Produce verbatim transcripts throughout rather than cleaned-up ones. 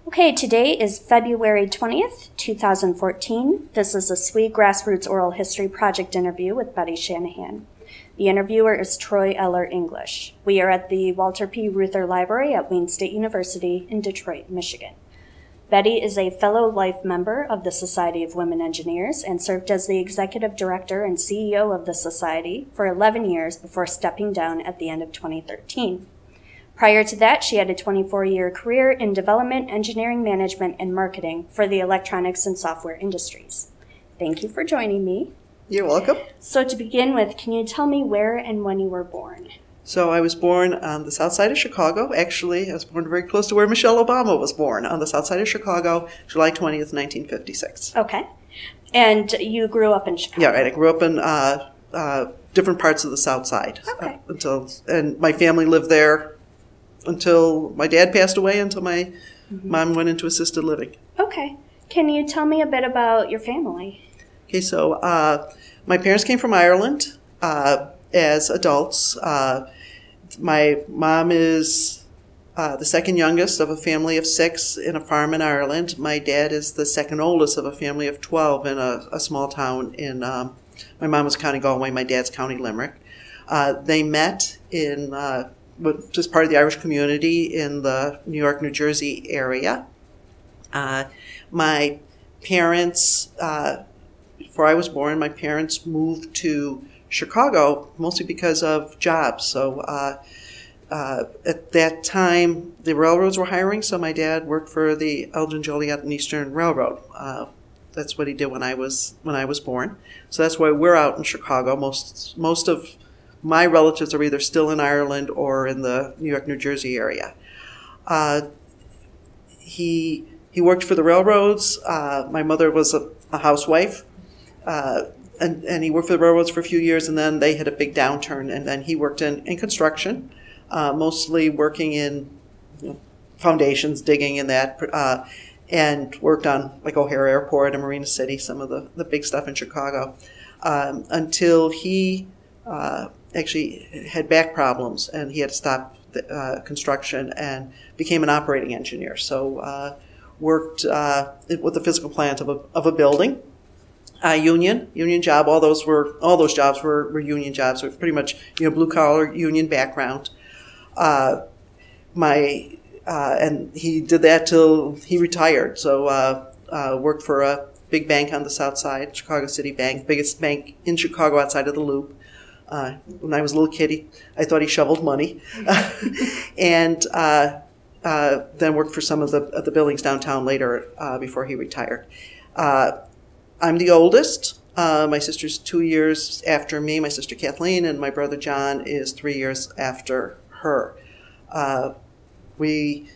Okay, today is February twentieth, two thousand fourteen. This is a S W E Grassroots Oral History Project interview with Betty Shanahan. The interviewer is Troy Eller English. We are at the Walter P. Reuther Library at Wayne State University in Detroit, Michigan. Betty is a fellow life member of the Society of Women Engineers and served as the executive director and C E O of the Society for eleven years before stepping down at the end of twenty thirteen. Prior to that, she had a twenty-four-year career in development, engineering management, and marketing for the electronics and software industries. Thank you for joining me. You're welcome. So to begin with, can you tell me where and when you were born? So I was born on the south side of Chicago. Actually, I was born very close to where Michelle Obama was born, on the south side of Chicago, July twentieth, nineteen fifty-six. Okay. And you grew up in Chicago? Yeah, right. I grew up in uh, uh, different parts of the south side. Okay. Uh, until, and my family lived there until my dad passed away, until my mm-hmm. mom went into assisted living. Okay. Can you tell me a bit about your family? Okay, so uh, my parents came from Ireland uh, as adults. Uh, my mom is uh, the second youngest of a family of six in a farm in Ireland. My dad is the second oldest of a family of twelve in a, a small town in, um, my mom was County Galway, my dad's County Limerick. Uh, they met in uh, just part of the Irish community in the New York, New Jersey area. Uh, my parents, uh, before I was born, my parents moved to Chicago mostly because of jobs. So uh, uh, at that time, the railroads were hiring, so my dad worked for the Elgin, Joliet, and Eastern Railroad. Uh, that's what he did when I was when I was born. So that's why we're out in Chicago. Most most of my relatives are either still in Ireland or in the New York, New Jersey area. Uh, he he worked for the railroads. Uh, my mother was a, a housewife, uh, and, and he worked for the railroads for a few years, and then they had a big downturn, and then he worked in, in construction, uh, mostly working in you know, foundations, digging in that, uh, and worked on like O'Hare Airport and Marina City, some of the, the big stuff in Chicago, um, until he uh, actually had back problems, and he had to stop the, uh, construction and became an operating engineer. So uh, worked uh, with the physical plant of a, of a building, uh, union, union job. All those were all those jobs were, were union jobs. So pretty much you know blue collar union background. Uh, my uh, and he did that till he retired. So uh, uh, worked for a big bank on the south side, Chicago City Bank, biggest bank in Chicago outside of the Loop. Uh, when I was a little kid, he, I thought he shoveled money, and uh, uh, then worked for some of the of the buildings downtown later uh, before he retired. Uh, I'm the oldest. Uh, my sister's two years after me. My sister Kathleen, and my brother John is three years after her. Uh, we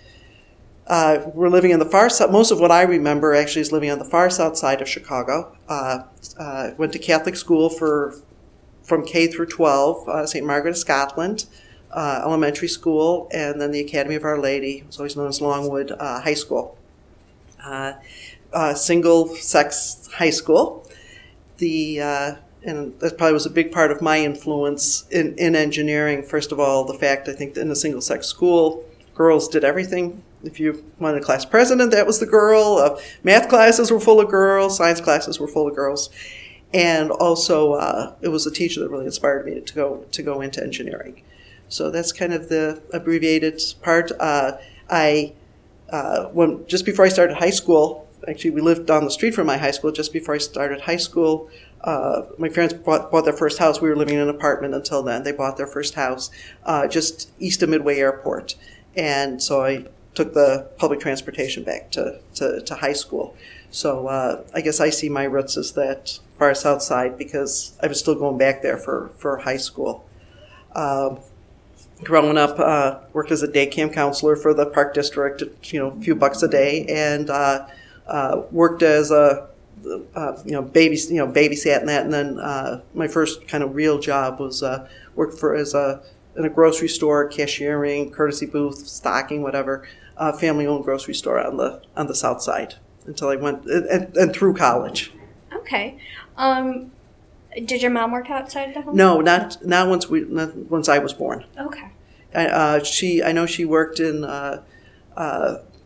uh, were living on the far south. Most of what I remember actually is living on the far south side of Chicago. Uh, uh, went to Catholic school for. From K through twelve, uh, Saint Margaret of Scotland, uh, elementary school, and then the Academy of Our Lady, it was always known as Longwood uh, High School. Uh, uh, single-sex high school. The uh, and that probably was a big part of my influence in, in engineering. First of all, the fact, I think, that in a single-sex school, girls did everything. If you wanted a class president, that was the girl. Uh, math classes were full of girls. Science classes were full of girls. And also, uh, it was a teacher that really inspired me to go to go into engineering. So that's kind of the abbreviated part. Uh, I uh, when just before I started high school, actually we lived down the street from my high school. Just before I started high school, uh, my parents bought, bought their first house. We were living in an apartment until then. They bought their first house uh, just east of Midway Airport, and so I took the public transportation back to to, to high school. So uh, I guess I see my roots as that far south side because I was still going back there for, for high school. Uh, growing up, uh, worked as a day camp counselor for the Park District, you know, a few bucks a day, and uh, uh, worked as a, uh, you know, baby, you know, babysat and that. And then uh, my first kind of real job was uh, worked for as a in a grocery store, cashiering, courtesy booth, stocking, whatever, uh, family-owned grocery store on the on the south side. Until I went and, and through college. Okay. Um, did your mom work outside of the home? No, not not once we not once I was born. Okay. Uh, she I know she worked in uh, uh,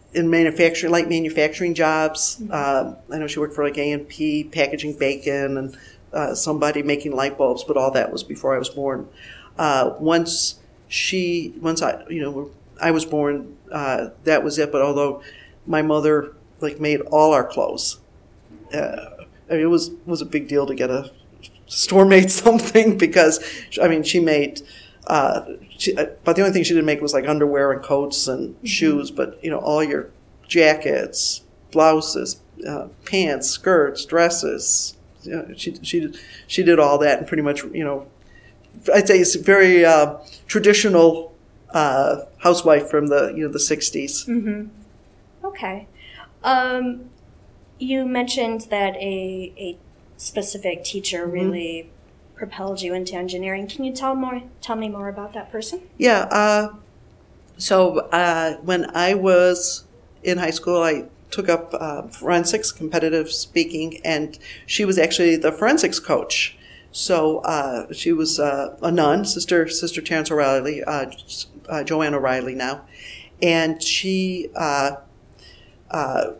in manufacturing, light manufacturing jobs. Uh, I know she worked for like A and P, packaging bacon, and uh, somebody making light bulbs, but all that was before I was born. Uh, once she, once I, you know, I was born, uh, that was it. But although my mother like made all our clothes, uh, I mean, it was was a big deal to get a store made something because I mean she made. Uh, she, but the only thing she didn't make was like underwear and coats and mm-hmm. shoes. But you know, all your jackets, blouses, uh, pants, skirts, dresses. You know, she she did she did all that, and pretty much you know, I'd say it's a very uh, traditional uh, housewife from the you know the sixties. Mm-hmm. Okay, um, you mentioned that a a specific teacher mm-hmm. really propelled you into engineering. Can you tell more? Tell me more about that person? Yeah. Uh, so uh, when I was in high school, I took up uh, forensics, competitive speaking, and she was actually the forensics coach. So uh, she was uh, a nun, sister Sister Terrence O'Reilly, uh, uh, Joanne O'Reilly now, and she uh, uh,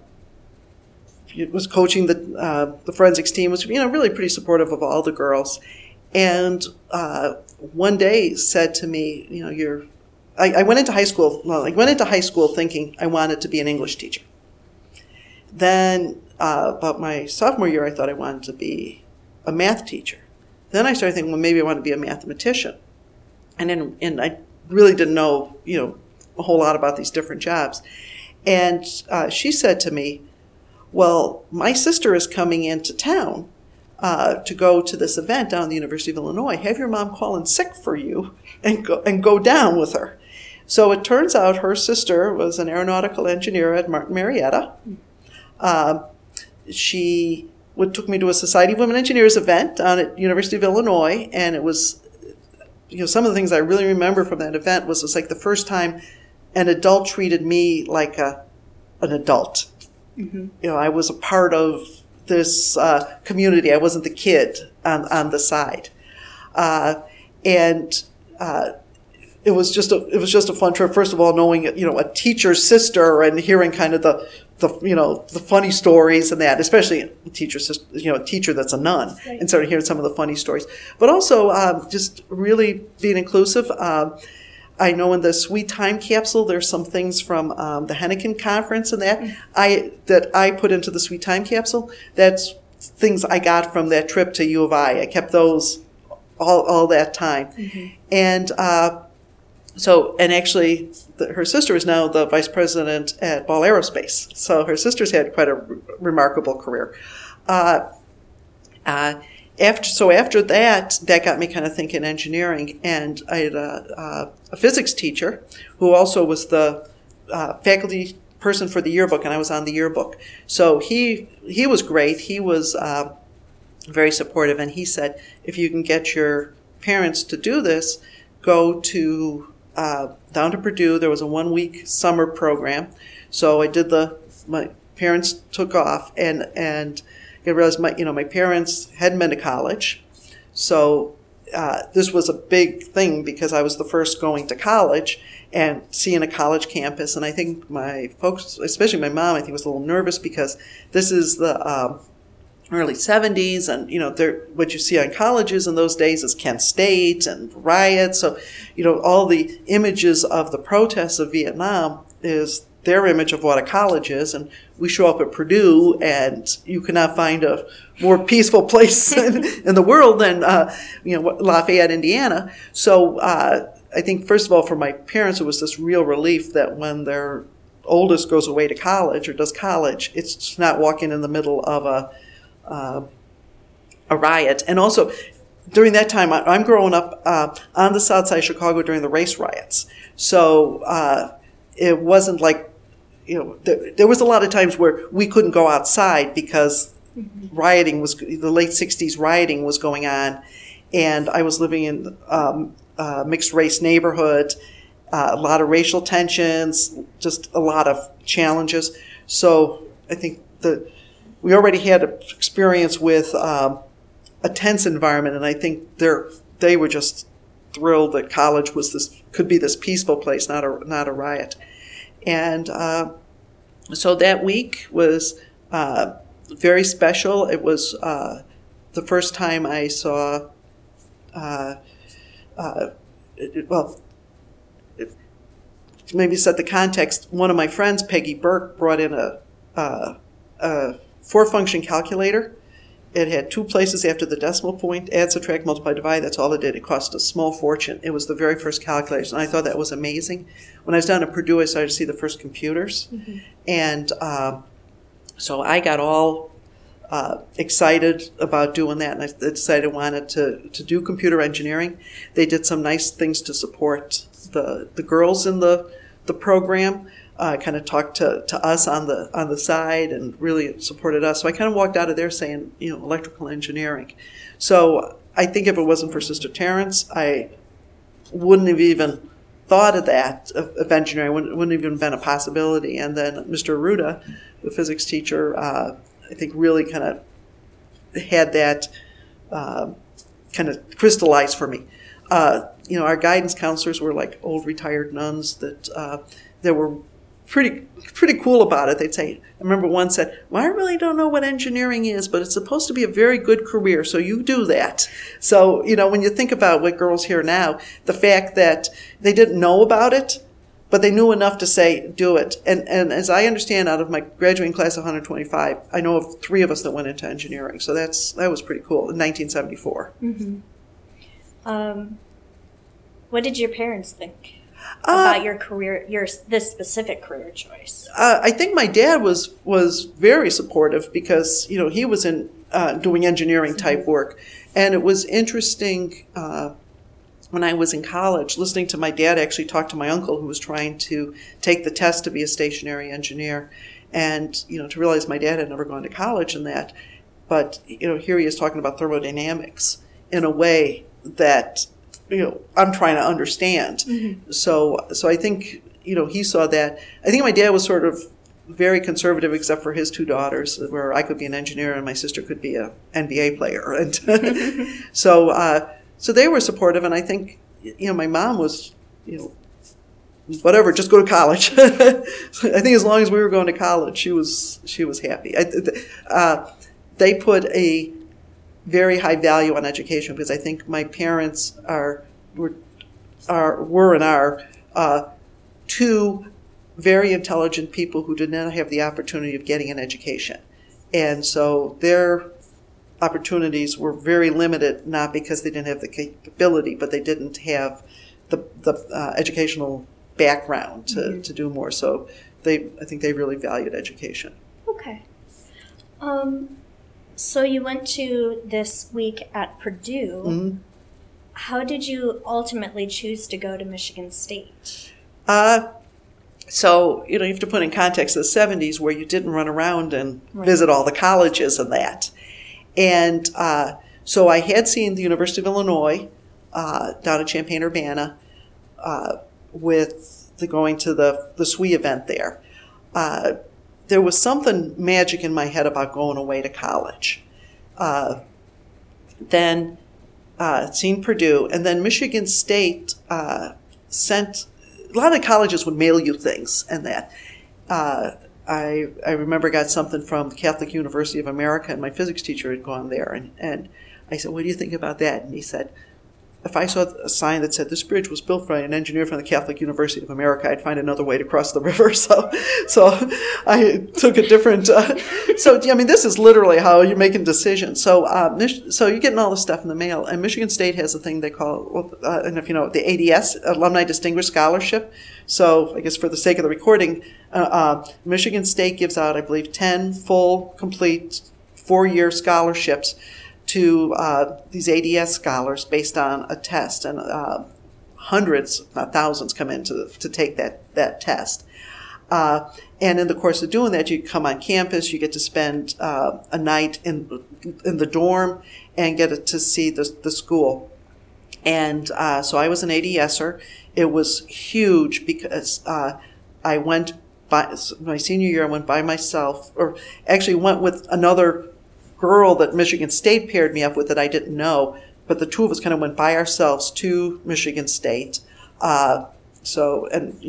was coaching the uh, the forensics team. Was you know really pretty supportive of all the girls. And uh, one day said to me, you know, you're. I, I went into high school. Well, I went into high school thinking I wanted to be an English teacher. Then, uh, about my sophomore year, I thought I wanted to be a math teacher. Then I started thinking, well, maybe I want to be a mathematician. And then, and I really didn't know, you know, a whole lot about these different jobs. And uh, she said to me, well, my sister is coming into town. Uh, to go to this event down at the University of Illinois, have your mom call in sick for you and go, and go down with her. So it turns out her sister was an aeronautical engineer at Martin Marietta. Uh, she would, took me to a Society of Women Engineers event down at University of Illinois, and it was, you know, some of the things I really remember from that event was it's like the first time an adult treated me like a an adult. Mm-hmm. You know, I was a part of this uh, community. I wasn't the kid on, on the side. Uh, and uh, it was just a it was just a fun trip. First of all, knowing you know a teacher's sister and hearing kind of the the you know the funny stories and that, especially a teacher sister, you know a teacher that's a nun, right. And sort of hearing some of the funny stories. But also um, just really being inclusive. Um, I know in the Sweet Time capsule, there's some things from um, the Henneken conference and that mm-hmm. I that I put into the Sweet Time capsule. That's things I got from that trip to U of I. I kept those all all that time, mm-hmm. and uh, so and actually, the, her sister is now the vice president at Ball Aerospace. So her sister's had quite a re- remarkable career. Uh, uh, After so after that, that got me kind of thinking engineering, and I had a, a physics teacher who also was the uh, faculty person for the yearbook, and I was on the yearbook. So he he was great. He was uh, very supportive, and he said, if you can get your parents to do this, go to uh, down to Purdue. There was a one week summer program, so I did the. My parents took off, and and. I realized my, you know, my parents hadn't been to college, so uh, this was a big thing because I was the first going to college and seeing a college campus. And I think my folks, especially my mom, I think was a little nervous because this is the um, early seventies, and you know, what you see on colleges in those days is Kent State and riots. So, you know, all the images of the protests of Vietnam is their image of what a college is, and we show up at Purdue, and you cannot find a more peaceful place in, in the world than uh, you know Lafayette, Indiana. So uh, I think first of all, for my parents, it was this real relief that when their oldest goes away to college or does college, it's not walking in the middle of a uh, a riot. And also, during that time, I, I'm growing up uh, on the south side of Chicago during the race riots, so uh, it wasn't like. You know, there, there was a lot of times where we couldn't go outside because mm-hmm. rioting was, the late sixties rioting was going on, and I was living in um, a mixed race neighborhood, uh, a lot of racial tensions, just a lot of challenges. So I think that we already had experience with um, a tense environment, and I think they're, they were just thrilled that college was this, could be this peaceful place, not a, not a riot. And uh, so that week was uh, very special. It was uh, the first time I saw, uh, uh, it, well, it, to maybe set the context, one of my friends, Peggy Burke, brought in a, uh, a four-function calculator. It had two places after the decimal point, add, subtract, multiply, divide. That's all it did. It cost a small fortune. It was the very first calculator, and I thought that was amazing. When I was down at Purdue, I started to see the first computers. Mm-hmm. And um, so I got all uh, excited about doing that, and I decided I wanted to, to do computer engineering. They did some nice things to support the, the girls in the, the program. Uh, kind of talked to, to us on the on the side and really supported us. So I kind of walked out of there saying, you know, electrical engineering. So I think if it wasn't for Sister Terrence, I wouldn't have even thought of that, of, of engineering. Wouldn't, wouldn't have even been a possibility. And then Mister Arruda, the physics teacher, uh, I think really kind of had that uh, kind of crystallized for me. Uh, you know, our guidance counselors were like old retired nuns that uh, that were pretty pretty cool about it. They'd say, I remember one said, well, I really don't know what engineering is, but it's supposed to be a very good career, so you do that. So, you know, when you think about what girls hear now, the fact that they didn't know about it, but they knew enough to say, do it. And and as I understand, out of my graduating class of one hundred twenty-five, I know of three of us that went into engineering. So that's that was pretty cool in nineteen seventy-four. Mm-hmm. Um, what did your parents think about uh, your career, your this specific career choice? Uh, I think my dad was was very supportive because, you know, he was in uh, doing engineering type mm-hmm. work, and it was interesting uh, when I was in college listening to my dad actually talk to my uncle who was trying to take the test to be a stationary engineer, and you know to realize my dad had never gone to college and that, but you know here he is talking about thermodynamics in a way that, you know, I'm trying to understand. Mm-hmm. So, so I think, you know, he saw that. I think my dad was sort of very conservative, except for his two daughters, where I could be an engineer and my sister could be a N B A player. And so, uh, so they were supportive. And I think, you know, my mom was, you know, whatever, just go to college. I think as long as we were going to college, she was she was happy. I, uh, they put a very high value on education because I think my parents are were are were and are uh, two very intelligent people who did not have the opportunity of getting an education, and so their opportunities were very limited, not because they didn't have the capability, but they didn't have the the uh, educational background to, mm-hmm. to do more. So they I think they really valued education. Okay. Um. So you went to this week at Purdue. Mm-hmm. How did you ultimately choose to go to Michigan State? Uh, so, you know, you have to put in context the seventies where you didn't run around and right. visit all the colleges and that. And uh, so I had seen the University of Illinois uh, down at Champaign-Urbana uh, with the going to the, the S W E event there. Uh, There was something magic in my head about going away to college. Uh, then uh, seen Purdue, and then Michigan State uh, sent, a lot of colleges would mail you things and that. Uh, I I remember I got something from the Catholic University of America, and my physics teacher had gone there, and, and I said, what do you think about that? And he said, if I saw a sign that said this bridge was built by an engineer from the Catholic University of America, I'd find another way to cross the river. So, so I took a different. Uh, so I mean, this is literally how you're making decisions. So, uh, so you're getting all this stuff in the mail, and Michigan State has a thing they call, uh, and if you know, the A D S, Alumni Distinguished Scholarship. So, I guess for the sake of the recording, uh, uh, Michigan State gives out, I believe, ten full, complete, four-year scholarships to uh, these A D S scholars based on a test, and uh, hundreds, not thousands, come in to, to take that, that test. Uh, and in the course of doing that, you come on campus, you get to spend uh, a night in in the dorm and get to see the, the school. And uh, so I was an ADSer. It was huge because uh, I went by, my senior year, I went by myself, or actually went with another girl that Michigan State paired me up with that I didn't know, but the two of us kind of went by ourselves to Michigan State. Uh, so, and you know, I,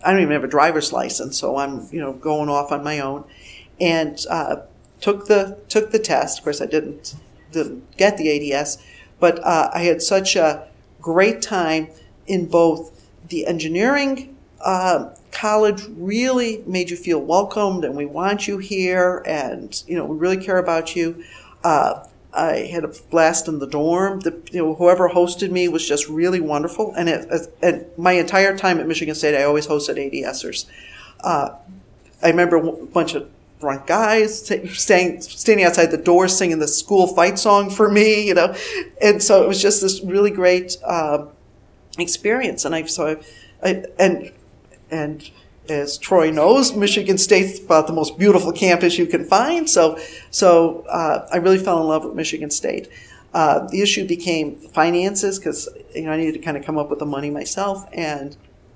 I don't even have a driver's license, so I'm, you know, going off on my own, and uh, took the took the test. Of course, I didn't didn't get the A D S, but uh, I had such a great time in both the engineering uh, college. Really made you feel welcomed, and we want you here, and you know, we really care about you. Uh, I had a blast in the dorm. The, you know, whoever hosted me was just really wonderful. And it, and my entire time at Michigan State, I always hosted ADSers. Uh, I remember a bunch of drunk guys staying, standing outside the door singing the school fight song for me, you know. And so it was just this really great uh, experience. And I so I, I and and. As Troy knows, Michigan State's about the most beautiful campus you can find. So, so uh, I really fell in love with Michigan State. Uh, the issue became finances because you know I needed to kind of come up with the money myself, and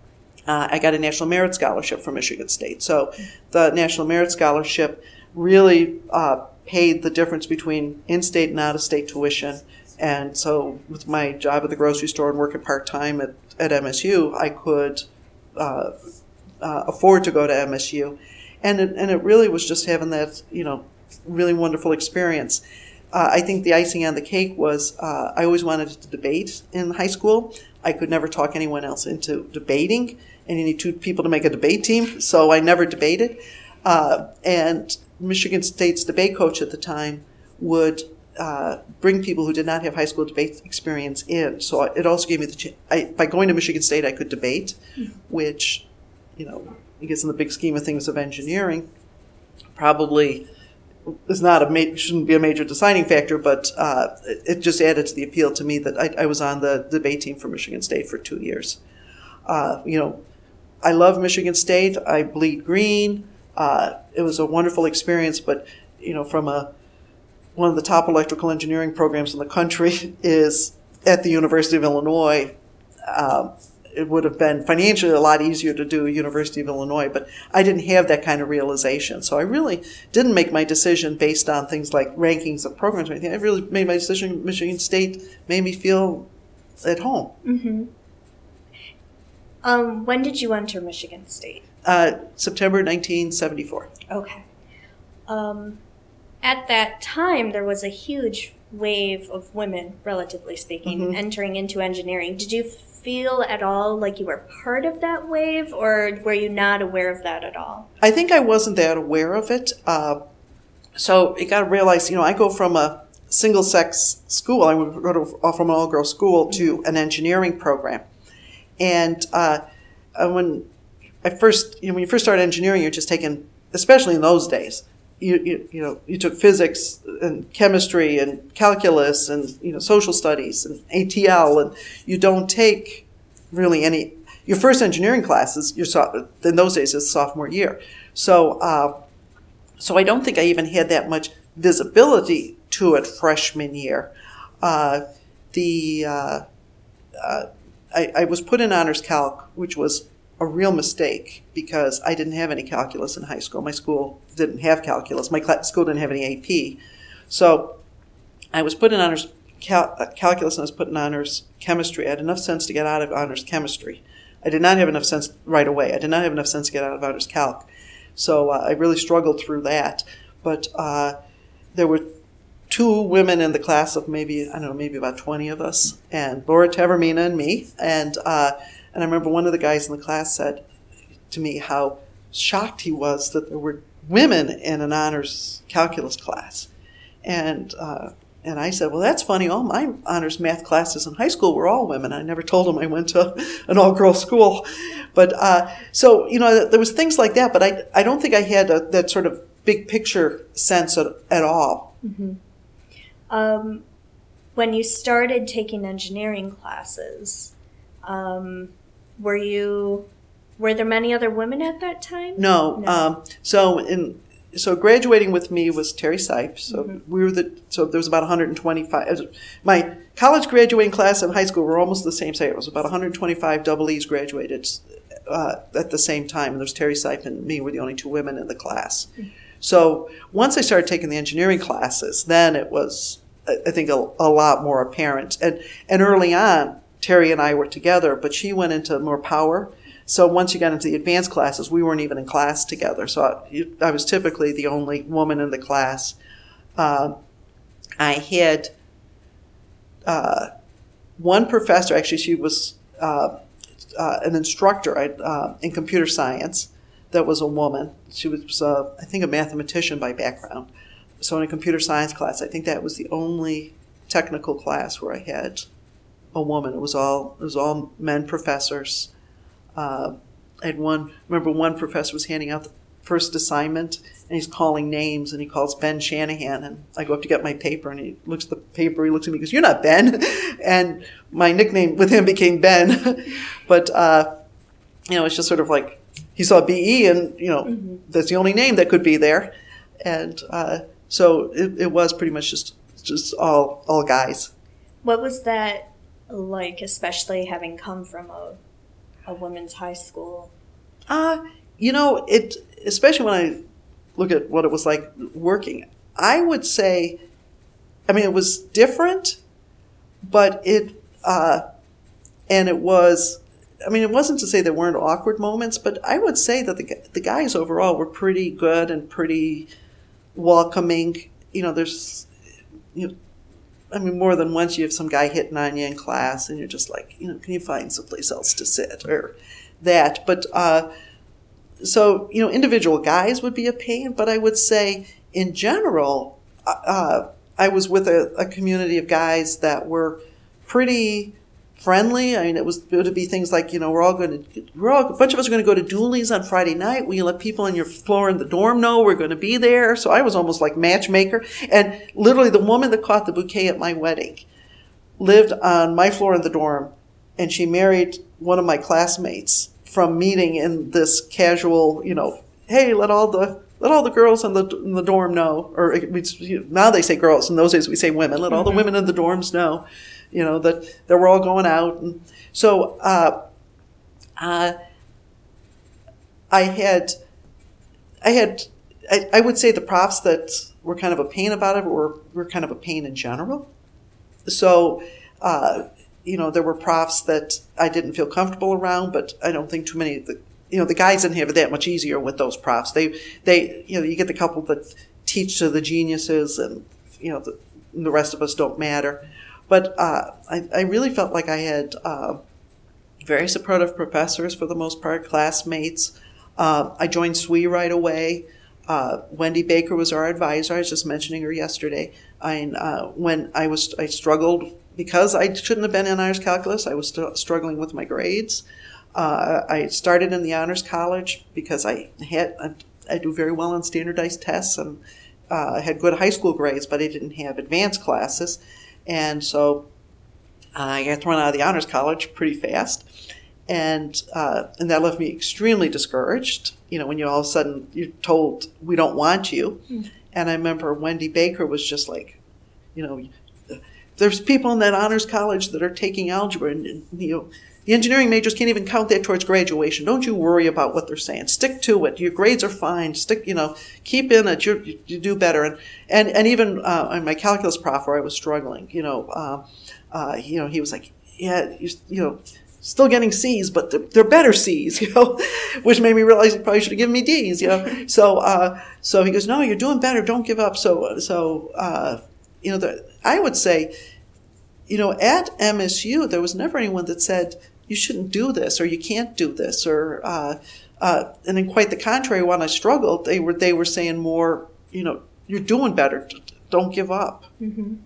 uh, I got a National Merit Scholarship from Michigan State. So, the National Merit Scholarship really uh, paid the difference between in-state and out-of-state tuition. And so, with my job at the grocery store and working part-time at, at M S U, I could. Uh, Uh, afford to go to M S U, and it, and it really was just having that you know really wonderful experience. Uh, I think the icing on the cake was uh, I always wanted to debate in high school. I could never talk anyone else into debating, and you need two people to make a debate team, so I never debated. Uh, and Michigan State's debate coach at the time would uh, bring people who did not have high school debate experience in. So it also gave me the chance. I, by going to Michigan State, I could debate, mm-hmm. which. You know, I guess in the big scheme of things of engineering, probably is not a ma- shouldn't be a major deciding factor, but uh, it, it just added to the appeal to me that I, I was on the debate team for Michigan State for two years. Uh, you know, I love Michigan State. I bleed green. Uh, it was a wonderful experience, but you know, from a one of the top electrical engineering programs in the country is at the University of Illinois. Um, It would have been financially a lot easier to do University of Illinois, but I didn't have that kind of realization. So I really didn't make my decision based on things like rankings of programs or anything. I really made my decision. Michigan State made me feel at home. Mm-hmm. Um, when did you enter Michigan State? Uh, September nineteen seventy-four. Okay. Um, at that time, there was a huge wave of women, relatively speaking, mm-hmm. entering into engineering. Did you feel at all like you were part of that wave, or were you not aware of that at all? I think I wasn't that aware of it. Uh, so you got to realize, you know, I go from a single-sex school, I would go to, from an all-girls school to an engineering program. And uh, when I first, you know, when you first start engineering, you're just taking, especially in those days, you you, you know, you took physics and chemistry and calculus and you know social studies and A T L, and you don't take really any. Your first engineering classes, your so, in those days, is sophomore year. So, uh, so I don't think I even had that much visibility to it freshman year. Uh, the uh, uh, I, I was put in honors calc, which was a real mistake because I didn't have any calculus in high school. My school didn't have calculus. My cl- school didn't have any A P. So I was put in honors cal- calculus and I was put in honors chemistry. I had enough sense to get out of honors chemistry. I did not have enough sense right away. I did not have enough sense to get out of honors calc. So uh, I really struggled through that. But uh, there were two women in the class of maybe, I don't know, maybe about twenty of us, and Laura Tavermina and me. And uh, and I remember one of the guys in the class said to me how shocked he was that there were women in an honors calculus class. And uh, and I said, well, that's funny. All my honors math classes in high school were all women. I never told him I went to an all-girls school. But uh, so, you know, there was things like that, but I, I don't think I had a, that sort of big picture sense at, at all. Mm-hmm. Um, when you started taking engineering classes, um, were you, were there many other women at that time? No. no. Um, so in So graduating with me was Terry Sipes. So mm-hmm. we were the so there was about one hundred twenty-five. My college graduating class and high school were almost the same size. It was about one hundred twenty-five double E's graduated uh, at the same time. And there was Terry Sipes and me were the only two women in the class. Mm-hmm. So once I started taking the engineering classes, then it was I think a, a lot more apparent. And and early on, Terry and I were together, but she went into more power So once you got into the advanced classes, we weren't even in class together. So I, I was typically the only woman in the class. Uh, I had uh, one professor, actually she was uh, uh, an instructor uh, in computer science that was a woman. She was, uh, I think, a mathematician by background. So in a computer science class, I think that was the only technical class where I had a woman. It was all, it was all men professors. Uh, I had one, remember one professor was handing out the first assignment, and he's calling names, and he calls Ben Shanahan, and I go up to get my paper, and he looks at the paper, he looks at me, he goes, "You're not Ben," and my nickname with him became Ben. But, uh, you know, it's just sort of like, he saw B E, and, you know, mm-hmm. that's the only name that could be there. And uh, so it, it was pretty much just just all all guys. What was that like, especially having come from a, a women's high school? Uh, you know, it, especially when I look at what it was like working, I would say, I mean, it was different, but it, uh, and it was, I mean, it wasn't to say there weren't awkward moments, but I would say that the the guys overall were pretty good and pretty welcoming. You know, there's, you know, I mean, more than once you have some guy hitting on you in class, and you're just like, you know, can you find someplace else to sit or that? But uh, so, you know, individual guys would be a pain, but I would say in general, uh, I was with a, a community of guys that were pretty friendly. I mean, it was it would be things like, you know, we're all going to, we're all, a bunch of us are going to go to Dooley's on Friday night. Will you let people on your floor in the dorm know we're going to be there? So I was almost like matchmaker. And literally the woman that caught the bouquet at my wedding lived on my floor in the dorm, and she married one of my classmates from meeting in this casual, you know, hey, let all the let all the girls in the in the dorm know, or it's, you know, now they say girls. In those days we say women. Let all the women in the dorms know, you know, that, that we're all going out. And so uh, uh, I had, I had, I, I would say the profs that were kind of a pain about it were, were kind of a pain in general. So, uh, you know, there were profs that I didn't feel comfortable around, but I don't think too many of the, you know, the guys didn't have it that much easier with those profs. They, they, you know, you get the couple that teach to the geniuses, and, you know, the, the rest of us don't matter. But uh, I, I really felt like I had uh, very supportive professors for the most part, classmates. Uh, I joined S W E right away. Uh, Wendy Baker was our advisor. I was just mentioning her yesterday. I, uh, when I was, I struggled because I shouldn't have been in honors calculus. I was st- struggling with my grades. Uh, I started in the honors college because I had I, I do very well on standardized tests, and uh, I had good high school grades, but I didn't have advanced classes. And so I got thrown out of the honors college pretty fast, and uh, and that left me extremely discouraged. You know, when you all of a sudden you're told we don't want you. Mm. And I remember Wendy Baker was just like, you know, there's people in that honors college that are taking algebra, and, and you know, the engineering majors can't even count that towards graduation. Don't you worry about what they're saying. Stick to it. Your grades are fine. Stick, you know, keep in it. You're, you you do better. And and and even uh, my calculus prof, where I was struggling, you know, uh, uh, you know, he was like, yeah, you, you know, still getting C's, but they're, they're better C's, you know, which made me realize he probably should have given me D's, you know. So uh, so he goes, no, you're doing better. Don't give up. So so uh, you know, the, I would say, you know, at M S U there was never anyone that said you shouldn't do this, or you can't do this, or uh, uh, and then quite the contrary. When I struggled, they were they were saying more, you know, you're doing better. Don't give up. Mm-hmm.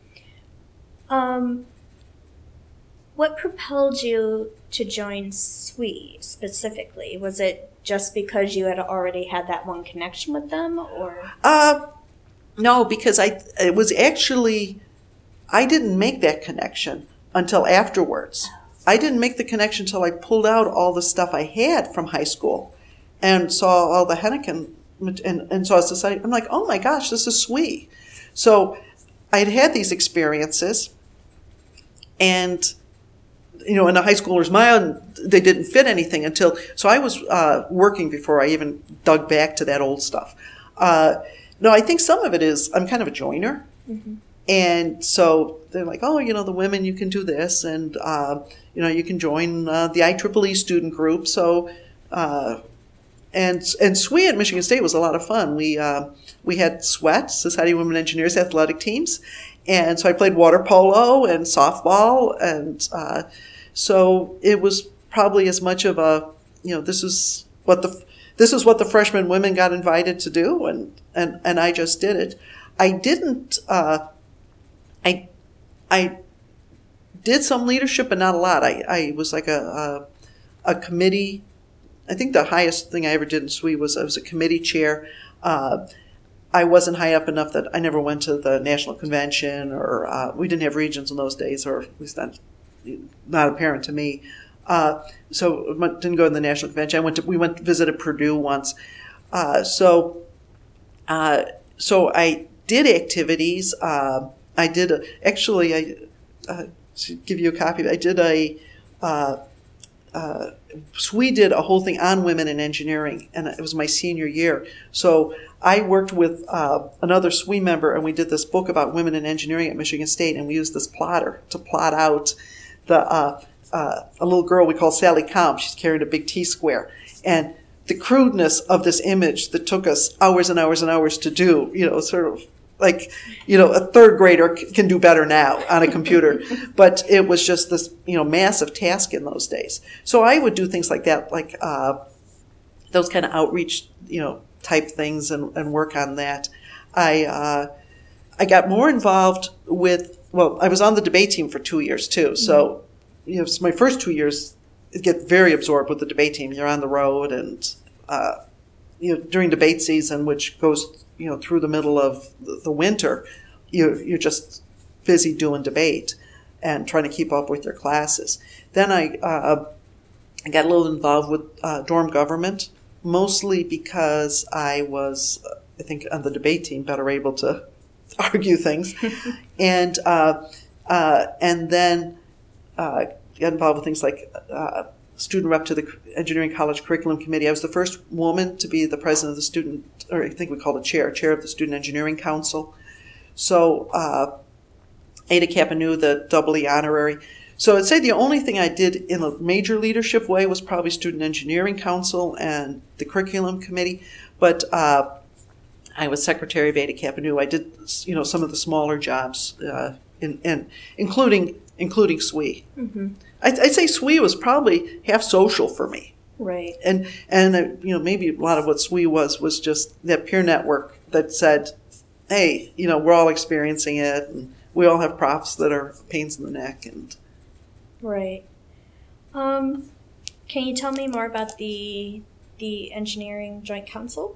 Um, what propelled you to join S W E specifically? Was it just because you had already had that one connection with them, or? Uh, no, because I it was actually I didn't make that connection until afterwards. I didn't make the connection until I pulled out all the stuff I had from high school and saw all the Henneken and, and saw society. I'm like, oh my gosh, this is S W E. So I had had these experiences, and, you know, in a high schooler's mind, they didn't fit anything until, so I was uh, working before I even dug back to that old stuff. Uh, no, I think some of it is I'm kind of a joiner. Mm-hmm. And so they're like, oh, you know, the women, you can do this, and uh, you know, you can join uh, the I triple E student group. So, uh, and and S W E at Michigan State was a lot of fun. We uh, we had S W E T, Society of Women Engineers, athletic teams, and so I played water polo and softball, and uh, so it was probably as much of a, you know, this is what the this is what the freshman women got invited to do, and and and I just did it. I didn't. Uh, I I did some leadership, but not a lot. I, I was like a, a a committee. I think the highest thing I ever did in S W E was I was a committee chair. Uh, I wasn't high up enough that I never went to the national convention, or uh, we didn't have regions in those days, or at least not not apparent to me. Uh, so I didn't go to the national convention. I went to we went visited Purdue once. Uh, so uh, so I did activities. Uh, I did a, actually I uh, should give you a copy. I did a uh, uh, S W E did a whole thing on women in engineering, and it was my senior year. So I worked with uh, another S W E member, and we did this book about women in engineering at Michigan State, and we used this plotter to plot out the uh, uh, a little girl we call Sally Comp. She's carrying a big T-square, and the crudeness of this image that took us hours and hours and hours to do, you know, sort of like, you know, a third grader c- can do better now on a computer. But it was just this, you know, massive task in those days. So I would do things like that, like uh, those kind of outreach, you know, type things, and, and work on that. I uh, I got more involved with, well, I was on the debate team for two years too. So, you know, my first two years, you get very absorbed with the debate team. You're on the road, and uh, you know, during debate season, which goes, you know, through the middle of the winter, you're, you're just busy doing debate and trying to keep up with your classes. Then I, uh, I got a little involved with uh, dorm government, mostly because I was, I think, on the debate team better able to argue things. and uh, uh, and then uh, got involved with things like uh, student rep to the Engineering College Curriculum Committee. I was the first woman to be the president of the student, or I think we called it chair, chair of the Student Engineering Council. So uh, Ada Kapanu, the double E honorary. So I'd say the only thing I did in a major leadership way was probably Student Engineering Council and the Curriculum Committee. But uh, I was secretary of Ada Kapanu. I did, you know, some of the smaller jobs, uh, in, in including including S W E. Mm-hmm. I'd, I'd say S W E was probably half social for me. Right. And, and uh, you know, maybe a lot of what S W E was was just that peer network that said, hey, you know, we're all experiencing it, and we all have profs that are pains in the neck. And Right. Um, can you tell me more about the the Engineering Joint Council?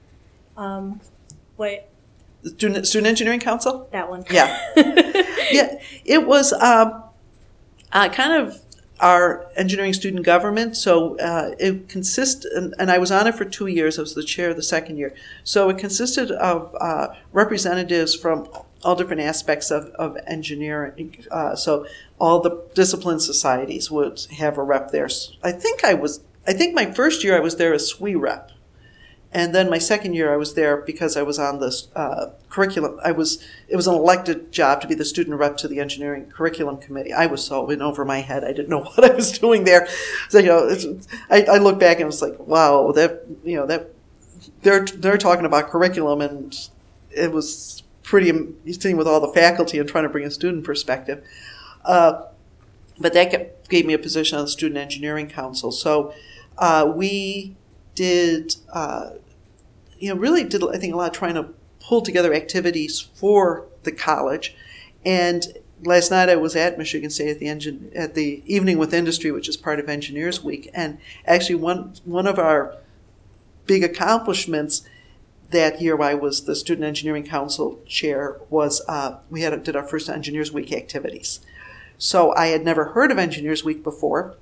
Um, what? The Student, Student Engineering Council? That one. Yeah. Yeah. It was um, uh, kind of our engineering student government. So uh, it consists, and, and I was on it for two years. I was the chair the second year. So it consisted of uh, representatives from all different aspects of, of engineering. Uh, so all the discipline societies would have a rep there. I think I was, I think my first year I was there as S W E rep. And then my second year I was there because I was on this uh, curriculum. I was, it was an elected job to be the student rep to the engineering curriculum committee. I was so in over my head. I didn't know what I was doing there. So, you know, it's, I, I look back and was like, wow, that, you know, that they're, they're talking about curriculum, and it was pretty, sitting with all the faculty and trying to bring a student perspective. Uh, but that kept, gave me a position on the Student Engineering Council. So uh, we did, uh, you know, really did, I think, a lot of trying to pull together activities for the college. And last night I was at Michigan State at the engine, at the Evening with Industry, which is part of Engineers Week. And actually one one of our big accomplishments that year, I was the Student Engineering Council chair, was uh, we had did our first Engineers Week activities. So I had never heard of Engineers Week before.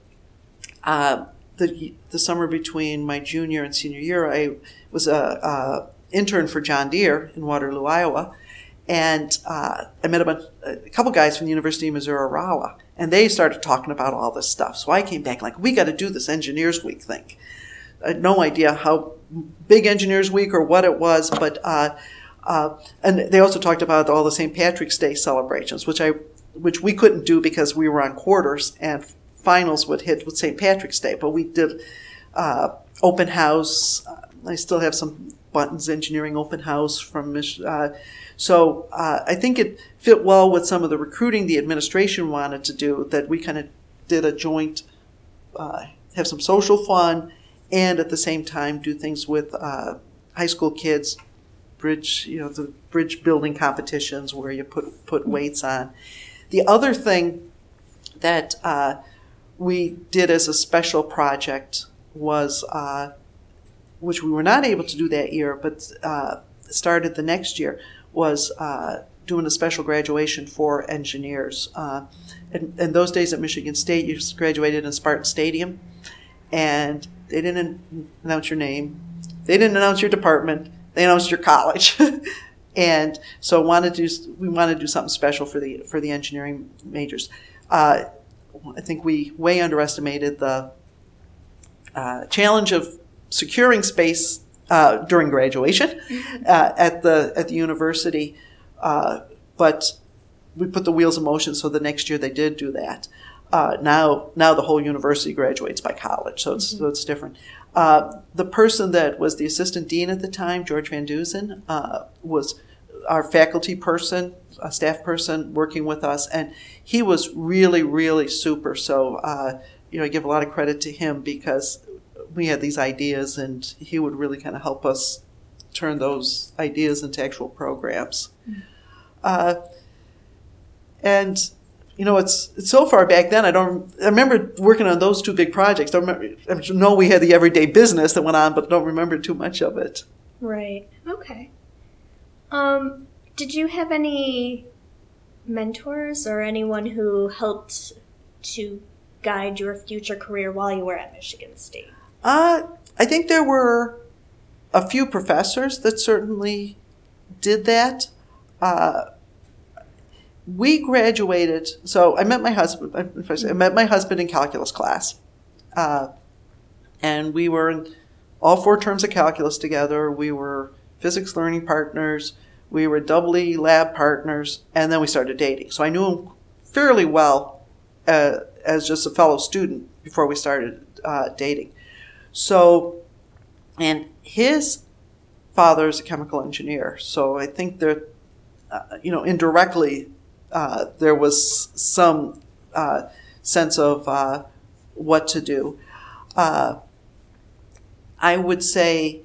Uh, the the summer between my junior and senior year, I was a, a intern for John Deere in Waterloo, Iowa, and uh, I met a, bunch, a couple guys from the University of Missouri-Rolla, and they started talking about all this stuff. So I came back like, we got to do this Engineers Week thing. I had no idea how big Engineers Week or what it was, but uh, Uh, and they also talked about all the Saint Patrick's Day celebrations, which I, which we couldn't do because we were on quarters and finals would hit with Saint Patrick's Day. But we did uh, open house. I still have some Buttons Engineering open house from Mich- uh So uh, I think it fit well with some of the recruiting the administration wanted to do, that we kind of did a joint, uh, have some social fun, and at the same time do things with uh, high school kids, bridge, you know, the bridge building competitions where you put, put weights on. The other thing that uh, we did as a special project was, uh, which we were not able to do that year, but uh, started the next year, was uh, doing a special graduation for engineers. Uh, in, in those days at Michigan State, you graduated in Spartan Stadium, and they didn't announce your name. They didn't announce your department. They announced your college. And so wanted to do, we wanted to do something special for the for the engineering majors. Uh, I think we way underestimated the uh, challenge of securing space Uh, during graduation uh, at the at the university, uh, but we put the wheels in motion. So the next year they did do that. Uh, now now the whole university graduates by college, so it's mm-hmm. so it's different. Uh, the person that was the assistant dean at the time, George Van Dusen, uh, was our faculty person, a staff person working with us, and he was really really super. So uh, you know, I give a lot of credit to him because we had these ideas, and he would really kind of help us turn those ideas into actual programs. Mm-hmm. Uh, and, you know, it's, it's so far back then, I don't, I remember working on those two big projects. I remember, I know we had the everyday business that went on, but don't remember too much of it. Right. Okay. Um, did you have any mentors or anyone who helped to guide your future career while you were at Michigan State? Uh, I think there were a few professors that certainly did that. Uh, we graduated, so I met my husband. I met my husband in calculus class, uh, and we were in all four terms of calculus together. We were physics learning partners. We were double E lab partners, and then we started dating. So I knew him fairly well uh, as just a fellow student before we started uh, dating. So, and his father is a chemical engineer. So I think that, uh, you know, indirectly, uh, there was some uh, sense of uh, what to do. Uh, I would say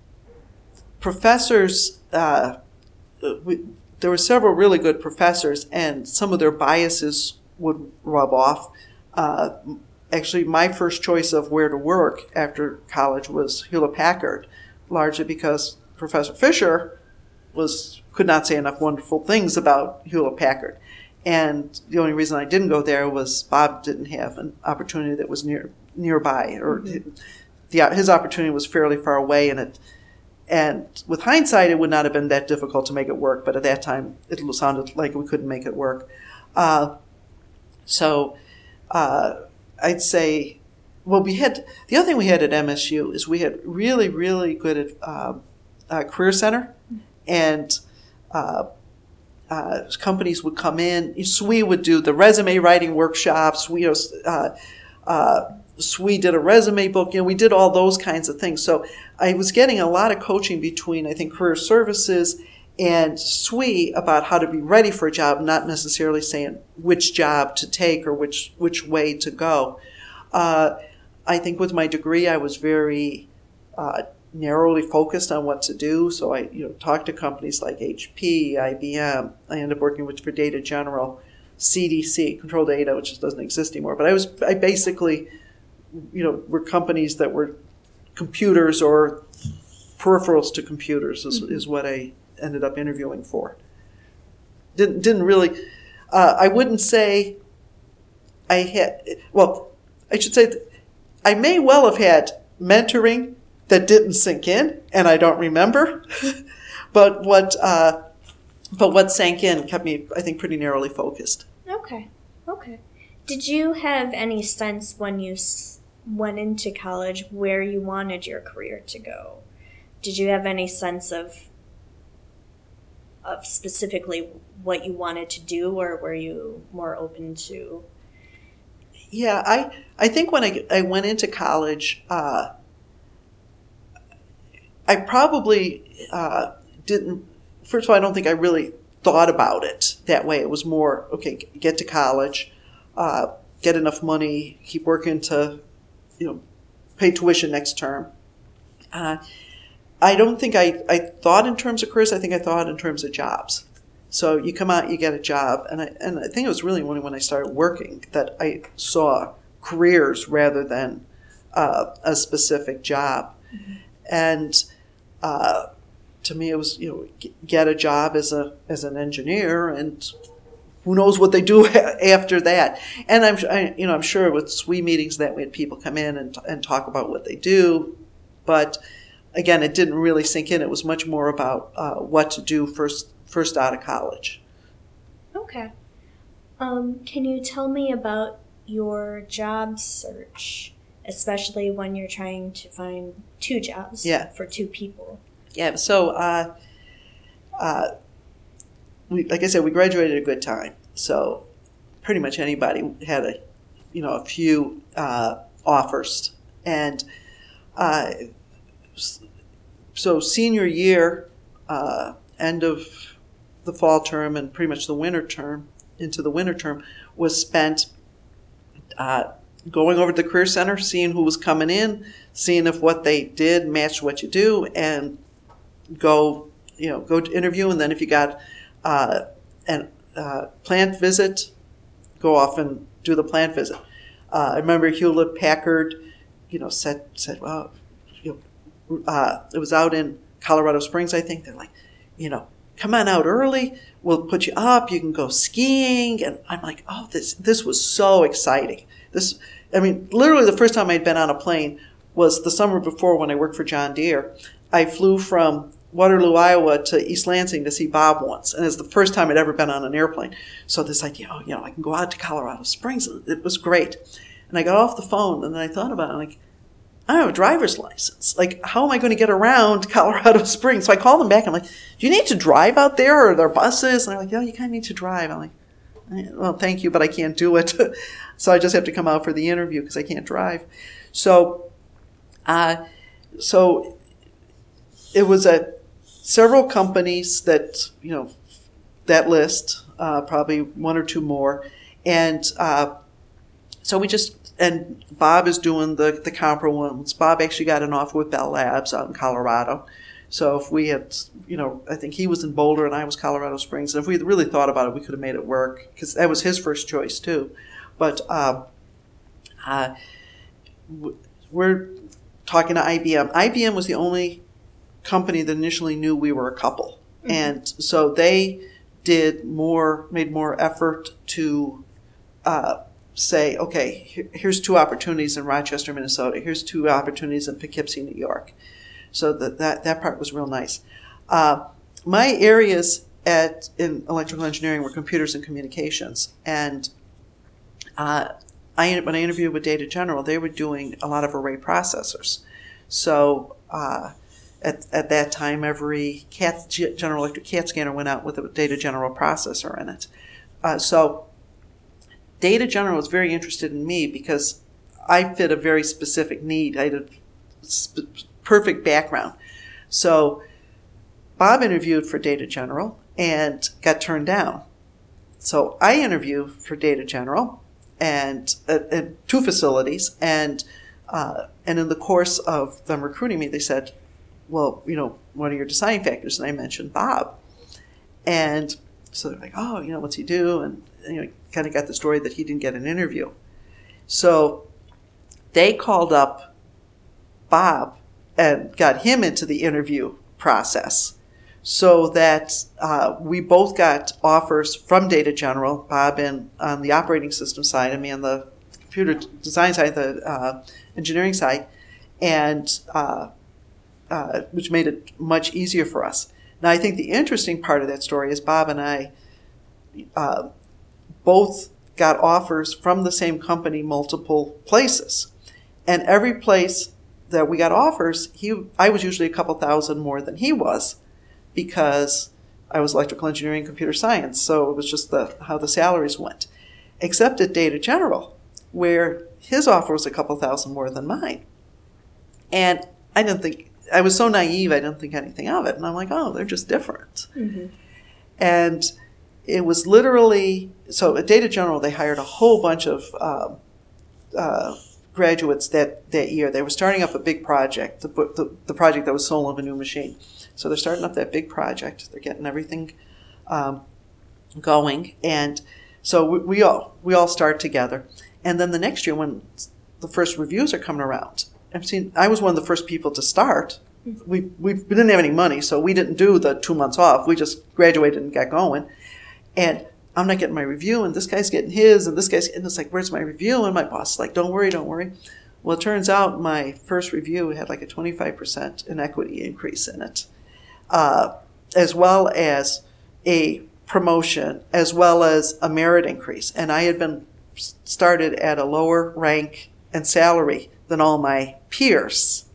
professors, uh, we, there were several really good professors, and some of their biases would rub off. Uh, Actually, my first choice of where to work after college was Hewlett-Packard, largely because Professor Fisher was could not say enough wonderful things about Hewlett-Packard. And the only reason I didn't go there was Bob didn't have an opportunity that was near nearby, or mm-hmm. the, his opportunity was fairly far away. And it, and with hindsight, it would not have been that difficult to make it work. But at that time, it sounded like we couldn't make it work. Uh, so. Uh, I'd say, well, we had, the other thing we had at M S U is we had really, really good uh, uh, career center, and uh, uh, companies would come in. S W E would do the resume writing workshops. We, uh, uh, S W E did a resume book. You know, we did all those kinds of things. So I was getting a lot of coaching between, I think, career services and S W E about how to be ready for a job, not necessarily saying which job to take or which which way to go. Uh, I think with my degree, I was very uh, narrowly focused on what to do. So I, you know, talked to companies like H P, I B M. I ended up working with for Data General, C D C, Control Data, which just doesn't exist anymore. But I was, I basically, you know, were companies that were computers or peripherals to computers is, mm-hmm. is what I ended up interviewing for. Didn't didn't really. Uh, I wouldn't say I had. Well, I should say that I may well have had mentoring that didn't sink in, and I don't remember. but what uh, but what sank in kept me, I think, pretty narrowly focused. Okay. Okay. Did you have any sense when you s- went into college where you wanted your career to go? Did you have any sense of of specifically what you wanted to do, or were you more open to? Yeah, I, I think when I, I went into college, uh, I probably uh, didn't, first of all, I don't think I really thought about it that way. It was more, okay, get to college, uh, get enough money, keep working to, you know, pay tuition next term. Uh, I don't think I, I thought in terms of careers. I think I thought in terms of jobs. So you come out, you get a job, and I, and I think it was really only when I started working that I saw careers rather than uh, a specific job. Mm-hmm. And uh, to me, it was, you know, get a job as a as an engineer, and who knows what they do after that. And I'm I, you know I'm sure with S W E meetings that we had people come in and and talk about what they do, but again, it didn't really sink in. It was much more about uh, what to do first. First out of college. Okay. Um, can you tell me about your job search, especially when you're trying to find two jobs yeah. for two people? Yeah. So, uh, uh, we like I said, we graduated at a good time. So, pretty much anybody had a, you know, a few uh, offers, and uh, so senior year, uh, end of the fall term and pretty much the winter term into the winter term was spent uh, going over to the Career Center, seeing who was coming in, seeing if what they did matched what you do, and go, you know, go to interview. And then if you got uh, an uh, plant visit, go off and do the plant visit. Uh, I remember Hewlett Packard, you know, said said well, you know, uh, it was out in Colorado Springs, I think. They're like, you know, come on out early, we'll put you up, you can go skiing. And I'm like, oh, this this was so exciting. This, I mean, literally the first time I'd been on a plane was the summer before when I worked for John Deere. I flew from Waterloo, Iowa to East Lansing to see Bob once. And it's the first time I'd ever been on an airplane. So this idea, oh, you know, I can go out to Colorado Springs. It was great. And I got off the phone and then I thought about it, I'm like, I don't have a driver's license. Like, how am I going to get around Colorado Springs? So I called them back. I'm like, do you need to drive out there, or are there buses? And they're like, yeah, you kind of need to drive. I'm like, well, thank you, but I can't do it. So I just have to come out for the interview because I can't drive. So, uh, so it was a several companies that, you know, that list, uh, probably one or two more. And uh, so we just, and Bob is doing the, the comparable ones. Bob actually got an offer with Bell Labs out in Colorado. So if we had, you know, I think he was in Boulder and I was Colorado Springs. And if we had really thought about it, we could have made it work because that was his first choice too. But uh, uh, we're talking to I B M. I B M was the only company that initially knew we were a couple. Mm-hmm. And so they did more, made more effort to uh, say, okay, here, here's two opportunities in Rochester, Minnesota. Here's two opportunities in Poughkeepsie, New York. So that that, that part was real nice. Uh, my areas at in electrical engineering were computers and communications. And uh, I when I interviewed with Data General, they were doing a lot of array processors. So uh, at at that time, every CAT, General Electric CAT scanner went out with a Data General processor in it. Uh, so Data General was very interested in me because I fit a very specific need. I had a sp- perfect background. So Bob interviewed for Data General and got turned down. So I interviewed for Data General and at, at two facilities, and uh, and in the course of them recruiting me, they said, well, you know, what are your deciding factors? And I mentioned Bob. And so they're like, oh, you know, what's he do? And you know, kind of got the story that he didn't get an interview. So they called up Bob and got him into the interview process so that uh, we both got offers from Data General, Bob in, on the operating system side and me on the computer design side, the uh, engineering side, and uh, uh, which made it much easier for us. Now, I think the interesting part of that story is Bob and I uh, both got offers from the same company multiple places. And every place that we got offers, he I was usually a couple thousand more than he was because I was electrical engineering, computer science, so it was just the how the salaries went. Except at Data General, where his offer was a couple thousand more than mine. And I didn't think, I was so naive, I didn't think anything of it. And I'm like, oh, they're just different. Mm-hmm. And it was literally, so at Data General, they hired a whole bunch of um, uh, graduates that, that year. They were starting up a big project, the, the, the project that was Soul of a New Machine. So they're starting up that big project. They're getting everything um, going. And so we, we all we all start together. And then the next year when the first reviews are coming around, I've seen, I was one of the first people to start. We, we, we didn't have any money, so we didn't do the two months off. We just graduated and got going. And I'm not getting my review, and this guy's getting his, and this guy's, and it's like, where's my review? And my boss is like, don't worry, don't worry. Well, it turns out my first review had like a twenty-five percent inequity increase in it, uh, as well as a promotion, as well as a merit increase. And I had been started at a lower rank and salary than all my peers.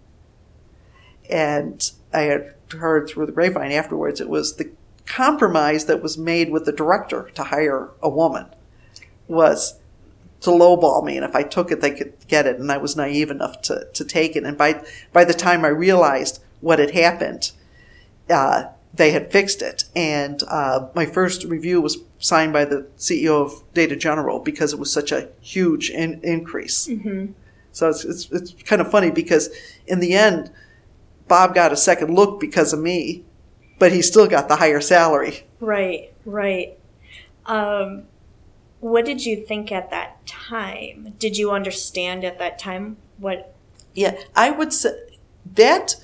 And I had heard through the grapevine afterwards, it was the compromise that was made with the director to hire a woman was to lowball me. And if I took it, they could get it. And I was naive enough to, to take it. And by, by the time I realized what had happened, uh, they had fixed it. And uh, my first review was signed by the C E O of Data General because it was such a huge in- increase. Mm-hmm. So it's, it's it's kind of funny because in the end, Bob got a second look because of me, but he still got the higher salary. Right, right. Um, what did you think at that time? Did you understand at that time what? Yeah, I would say that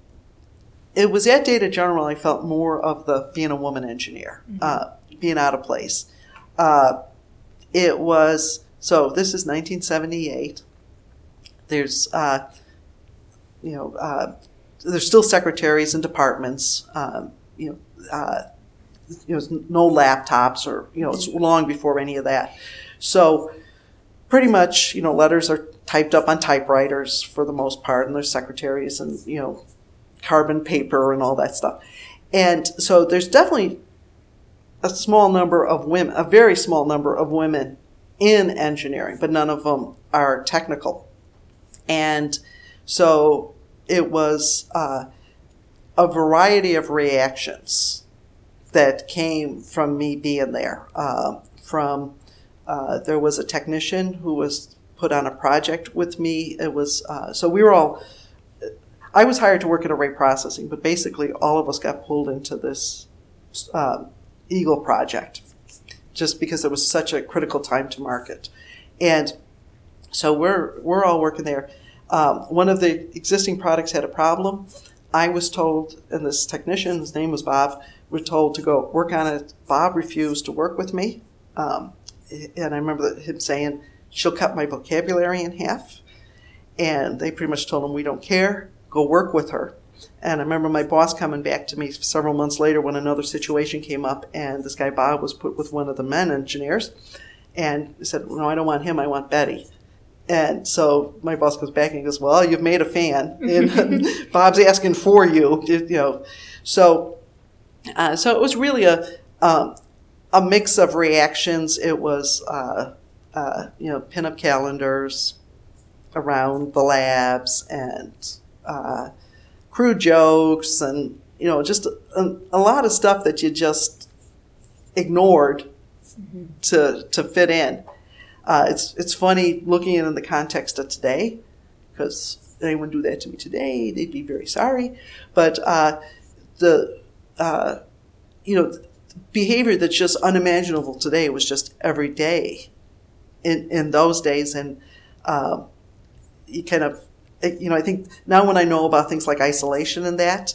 it was at Data General I felt more of the being a woman engineer, mm-hmm. uh, being out of place. Uh, it was, so this is nineteen seventy-eight. There's, uh, you know, uh, there's still secretaries and departments, um, you know, uh, you know, no laptops or, you know, it's long before any of that. So pretty much, you know, letters are typed up on typewriters for the most part, and there's secretaries and, you know, carbon paper and all that stuff. And so there's definitely a small number of women, a very small number of women in engineering, but none of them are technical. And so it was uh, a variety of reactions that came from me being there. Uh, from uh, there was a technician who was put on a project with me. It was uh, so we were all. I was hired to work at array processing, but basically all of us got pulled into this uh, Eagle project, just because it was such a critical time to market, and so we're we're all working there. Um, one of the existing products had a problem. I was told, and this technician, his name was Bob, was told to go work on it. Bob refused to work with me, um, and I remember him saying, "She'll cut my vocabulary in half," and they pretty much told him, "We don't care. Go work with her." And I remember my boss coming back to me several months later when another situation came up, and this guy Bob was put with one of the men engineers, and he said, "No, I don't want him. I want Betty." And so my boss goes back and he goes, "Well, you've made a fan, and Bob's asking for you." You know, so uh, so it was really a um, a mix of reactions. It was uh, uh, you know, pin-up calendars around the labs and uh, crude jokes, and you know, just a, a lot of stuff that you just ignored mm-hmm. to to fit in. Uh, it's it's funny looking at it in the context of today, because if anyone do that to me today, they'd be very sorry. But uh, the uh, you know, behavior that's just unimaginable today was just every day in in those days, and uh, you kind of you know I think now when I know about things like isolation and that,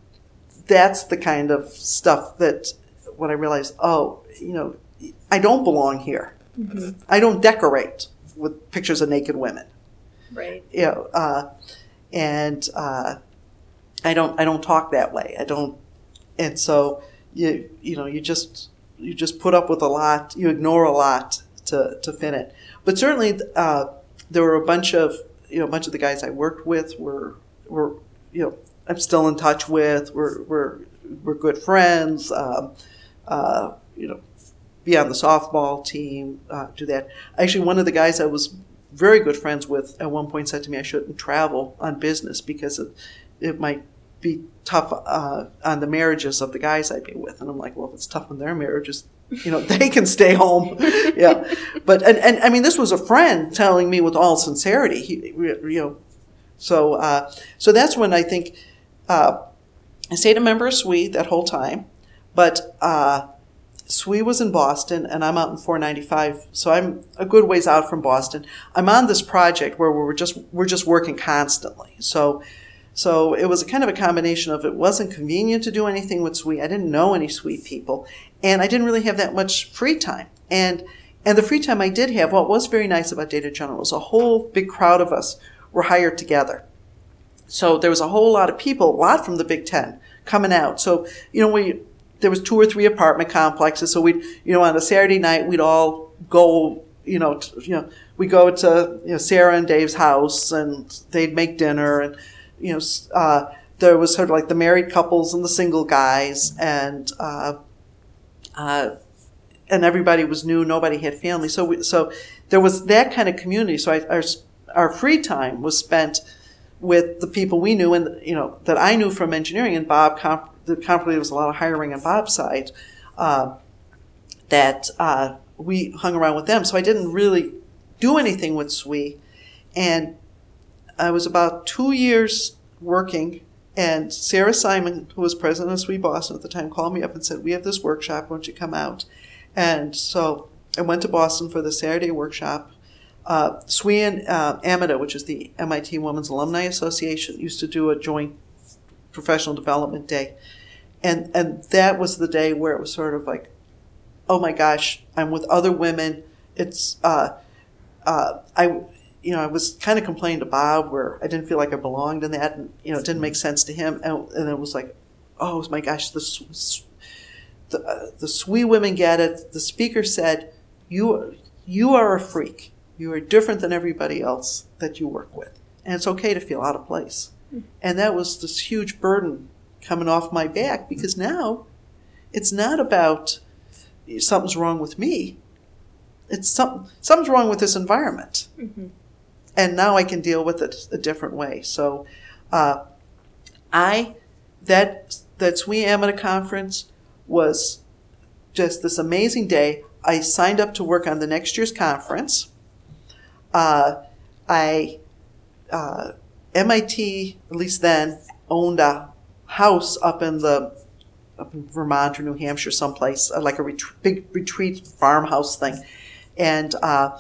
that's the kind of stuff that when I realize, oh, you know, I don't belong here. Mm-hmm. I don't decorate with pictures of naked women, right? You know, uh, and uh, I don't. I don't talk that way. I don't. And so you you know you just you just put up with a lot. You ignore a lot to to fit it. But certainly uh, there were a bunch of you know a bunch of the guys I worked with were were you know I'm still in touch with. We're we're we're good friends. Um, uh, you know, be on the softball team. Uh, do that. Actually, one of the guys I was very good friends with at one point said to me I shouldn't travel on business because it, it might be tough uh, on the marriages of the guys I'd be with. And I'm like, well, if it's tough on their marriages, you know, they can stay home. Yeah. But, and, and I mean, this was a friend telling me with all sincerity, he, you know, so, uh, so that's when I think, uh, I stayed a member of S W E that whole time, but, uh, S W E was in Boston, and I'm out in four ninety-five, so I'm a good ways out from Boston. I'm on this project where we're just we're just working constantly. So, so it was a kind of a combination of it wasn't convenient to do anything with S W E. I didn't know any S W E people, and I didn't really have that much free time. And and the free time I did have, what was very nice about Data General was a whole big crowd of us were hired together. So there was a whole lot of people, a lot from the Big Ten, coming out. So you know we. There was two or three apartment complexes, so we'd, you know, on a Saturday night, we'd all go, you know, to, you know, we go to, you know, Sarah and Dave's house, and they'd make dinner, and, you know, uh, there was sort of like the married couples and the single guys, and, uh, uh, and everybody was new, nobody had family, so we, so there was that kind of community, so I, our, our free time was spent with the people we knew, and, you know, that I knew from engineering, and Bob Comp- the company, there was a lot of hiring on Bob's side, uh, that uh, we hung around with them. So I didn't really do anything with S W E. And I was about two years working, and Sarah Simon, who was president of S W E Boston at the time, called me up and said, we have this workshop, why don't you come out? And so I went to Boston for the Saturday workshop. Uh, S W E and uh, AMITA, which is the M I T Women's Alumni Association, used to do a joint professional development day. And and that was the day where it was sort of like, oh my gosh, I'm with other women. It's, uh, uh, I, you know, I was kind of complaining to Bob where I didn't feel like I belonged in that, and, you know, it didn't make sense to him. And, and it was like, oh my gosh, the, the, uh, the S W E women get it. The speaker said, you, you are a freak. You are different than everybody else that you work with. And it's okay to feel out of place. And that was this huge burden coming off my back, because now it's not about something's wrong with me. It's some, something's wrong with this environment. Mm-hmm. And now I can deal with it a different way. So uh, I, that, that S W E AMITA conference was just this amazing day. I signed up to work on the next year's conference. Uh, I, uh, M I T, at least then, owned a house up in the up in Vermont or New Hampshire someplace, uh, like a ret- big retreat farmhouse thing. And uh,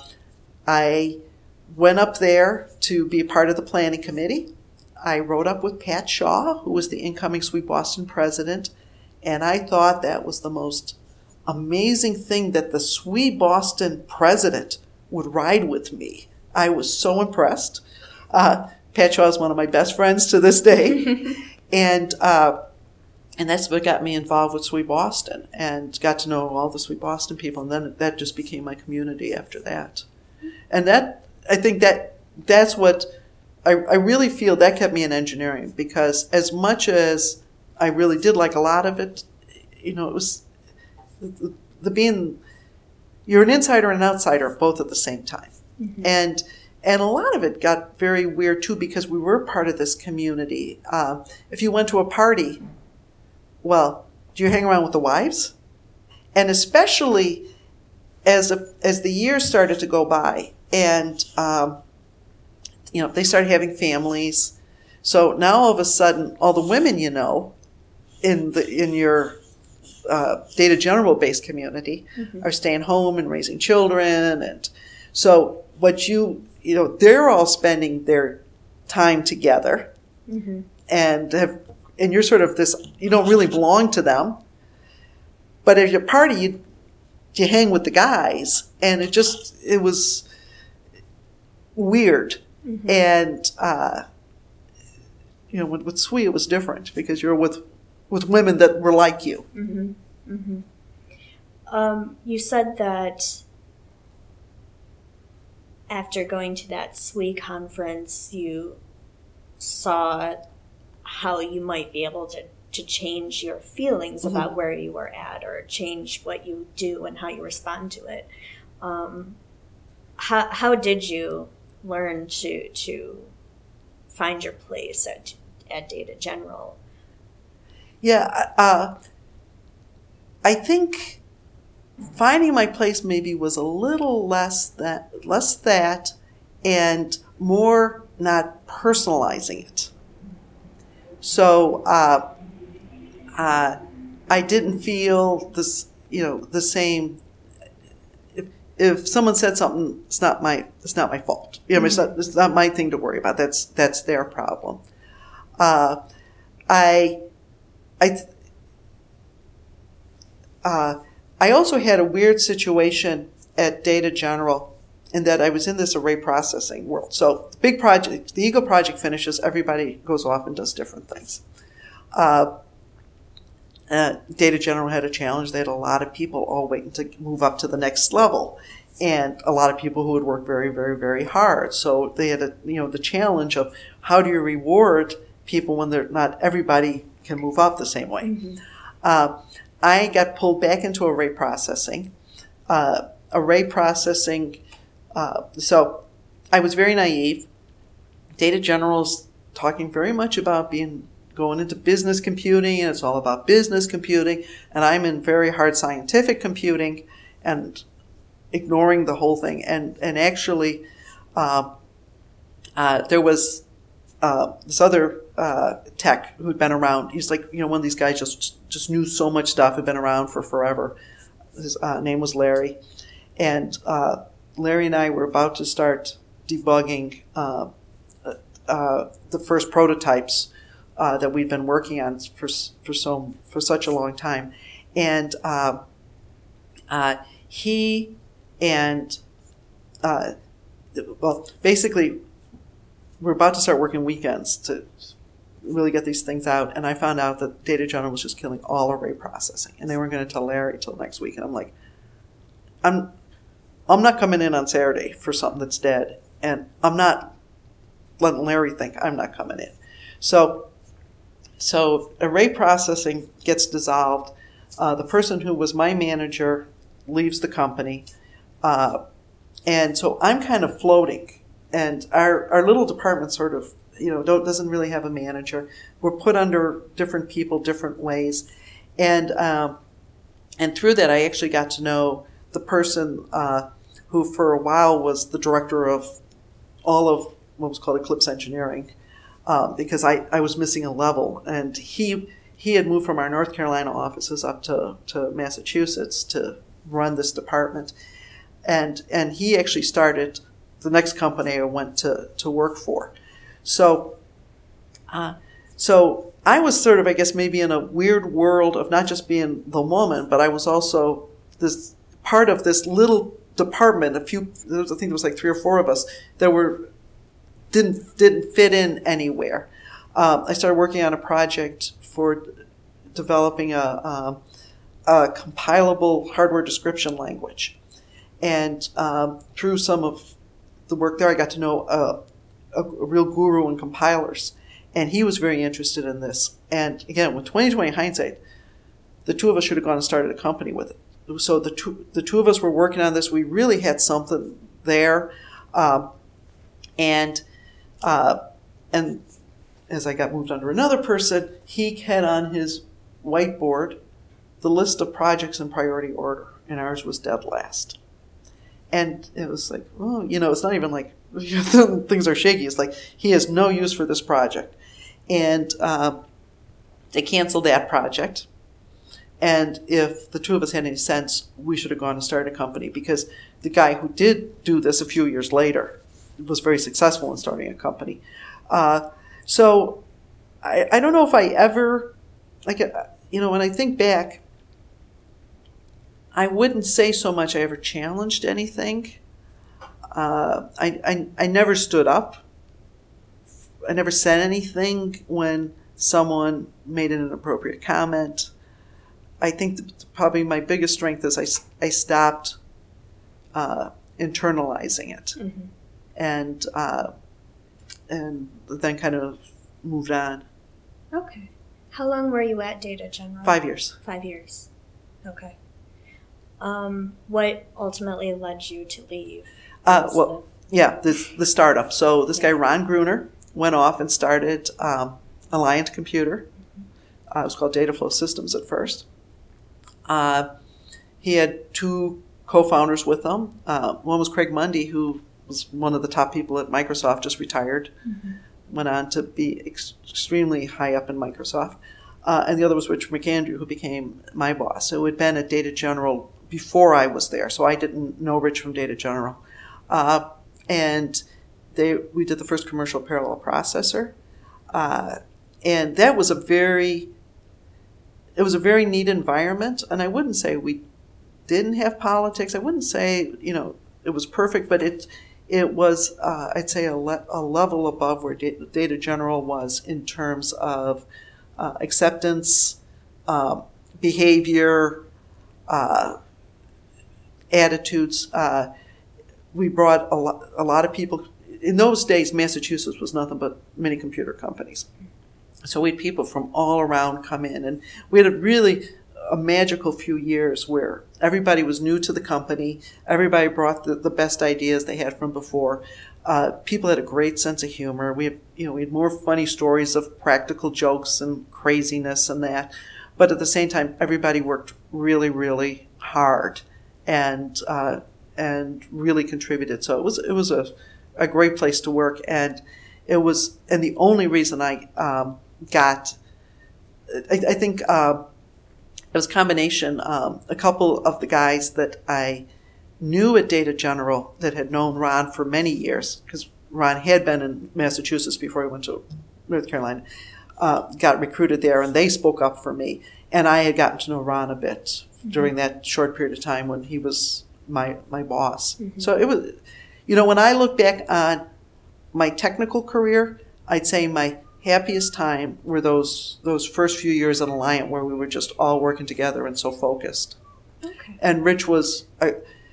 I went up there to be a part of the planning committee. I rode up with Pat Shaw, who was the incoming S W E Boston president, and I thought that was the most amazing thing that the S W E Boston president would ride with me. I was so impressed. Uh, Pat Shaw is one of my best friends to this day. and uh, and that's what got me involved with S W E Boston, and got to know all the S W E Boston people, and then that just became my community after that. And that, I think that that's what, I, I really feel that kept me in engineering, because as much as I really did like a lot of it, you know, it was the, the being, you're an insider and an outsider both at the same time. Mm-hmm. And And a lot of it got very weird, too, because we were part of this community. Uh, if you went to a party, well, do you hang around with the wives? And especially as a, as the years started to go by, and, um, you know, they started having families. So now all of a sudden, all the women you know in the in your uh, Data General-based community mm-hmm. are staying home and raising children. And so what you... you know, they're all spending their time together, mm-hmm. and have, and you're sort of this, you don't really belong to them, but at your party, you, you hang with the guys, and it just, it was weird. Mm-hmm. And, uh, you know, with, with S W E, it was different, because you're with, with women that were like you. Mm-hmm. Mm-hmm. Um, you said that after going to that S W E conference, you saw how you might be able to, to change your feelings mm-hmm. about where you were at, or change what you do and how you respond to it. Um, how how did you learn to to find your place at at Data General? Yeah, uh, I think finding my place maybe was a little less that less that, and more not personalizing it. So uh, uh, I didn't feel this, you know, the same. If, if someone said something, it's not my it's not my fault. You know, mm-hmm. it's not it's not my thing to worry about. That's that's their problem. Uh, I I. Uh, I also had a weird situation at Data General in that I was in this array processing world. So the big project, the Eagle project finishes, everybody goes off and does different things. Uh, uh, Data General had a challenge. They had a lot of people all waiting to move up to the next level, and a lot of people who would work very, very, very hard. So they had a, you know, the challenge of how do you reward people when they're not everybody can move up the same way. Mm-hmm. Uh, I got pulled back into array processing. Uh, array processing, uh, so I was very naive. Data General's talking very much about being going into business computing, and it's all about business computing, and I'm in very hard scientific computing and ignoring the whole thing. And, and actually, uh, uh, there was uh, this other uh, tech who'd been around. He's like, you know, one of these guys just just knew so much stuff, had been around for forever. His uh, name was Larry. And uh, Larry and I were about to start debugging uh, uh, the first prototypes uh, that we'd been working on for for so for such a long time. And uh, uh, he and, uh, well, basically, we're about to start working weekends to really get these things out, and I found out that Data General was just killing all array processing, and they weren't going to tell Larry till next week. And I'm like, I'm, I'm not coming in on Saturday for something that's dead, and I'm not letting Larry think I'm not coming in. So, so array processing gets dissolved. Uh, the person who was my manager leaves the company, uh, and so I'm kind of floating. And our, our little department sort of, you know, don't, doesn't really have a manager. We're put under different people, different ways. And um, and through that, I actually got to know the person uh, who for a while was the director of all of what was called Eclipse Engineering, um, because I, I was missing a level. And he he had moved from our North Carolina offices up to, to Massachusetts to run this department. And and he actually started the next company I went to, to work for. So, uh, so I was sort of, I guess, maybe in a weird world of not just being the woman, but I was also this part of this little department. A few, I think there was like three or four of us that were didn't didn't fit in anywhere. Um, I started working on a project for developing a, a, a compilable hardware description language, and um, through some of the work there, I got to know a, a, a real guru in compilers, and he was very interested in this. And again, with twenty twenty hindsight, the two of us should have gone and started a company with it. So the two, the two of us were working on this. We really had something there, um, and uh, and as I got moved under another person, he had on his whiteboard the list of projects in priority order, and ours was dead last. And it was like, oh, you know, it's not even like things are shaky. It's like he has no use for this project. And uh, they canceled that project. And if the two of us had any sense, we should have gone and started a company, because the guy who did do this a few years later was very successful in starting a company. Uh, so I, I don't know if I ever, like, you know, when I think back, I wouldn't say so much I ever challenged anything. Uh, I, I I never stood up. I never said anything when someone made an inappropriate comment. I think that probably my biggest strength is I, I stopped uh, internalizing it, mm-hmm. and uh, and then kind of moved on. Okay. How long were you at Data General? Five years. Five years. Okay. Um, what ultimately led you to leave? Uh, well, yeah, this, the startup. So this guy, Ron Gruner, went off and started um, Alliant Computer. Uh, it was called Data Flow Systems at first. Uh, he had two co-founders with him. Uh, one was Craig Mundy, who was one of the top people at Microsoft, just retired. Mm-hmm. Went on to be ex- extremely high up in Microsoft. Uh, and the other was Rich McAndrew, who became my boss. So had been at Data General before I was there, so I didn't know Rich from Data General. Uh, and they we did the first commercial parallel processor. Uh, and that was a very, it was a very neat environment. And I wouldn't say we didn't have politics. I wouldn't say, you know, it was perfect, but it it was, uh, I'd say, a, le- a level above where Data, Data General was in terms of uh, acceptance, uh, behavior, uh, attitudes. Uh, we brought a lot, a lot of people. In those days, Massachusetts was nothing but mini computer companies. So we had people from all around come in, and we had a really a magical few years where everybody was new to the company. Everybody brought the, the best ideas they had from before. Uh, people had a great sense of humor. We had, you know, we had more funny stories of practical jokes and craziness and that. But at the same time, everybody worked really, really hard and uh, and really contributed. So it was it was a, a great place to work, and it was and the only reason I um, got, I, I think. Uh, It was a combination. Um, a couple of the guys that I knew at Data General that had known Ron for many years, because Ron had been in Massachusetts before he went to North Carolina, uh, got recruited there, and they spoke up for me. And I had gotten to know Ron a bit mm-hmm. during that short period of time when he was my my boss. Mm-hmm. So it was, you know, when I look back on my technical career, I'd say my happiest time were those those first few years at Alliant where we were just all working together and so focused. Okay. And Rich was, I,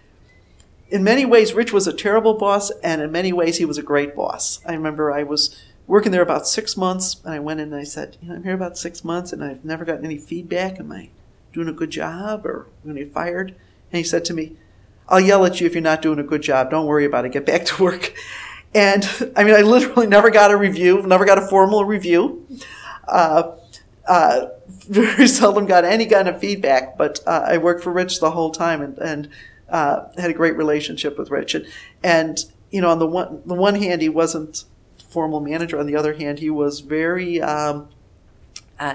in many ways, Rich was a terrible boss, and in many ways, he was a great boss. I remember I was working there about six months, and I went in and I said, you know, I'm here about six months, and I've never gotten any feedback. Am I doing a good job, or am I going to get fired? And he said to me, I'll yell at you if you're not doing a good job. Don't worry about it. Get back to work. And, I mean, I literally never got a review, never got a formal review. Uh, uh, very seldom got any kind of feedback, but uh, I worked for Rich the whole time and, and uh, had a great relationship with Rich. And, and, you know, on the one, the one hand, he wasn't formal manager. On the other hand, he was very, um, uh,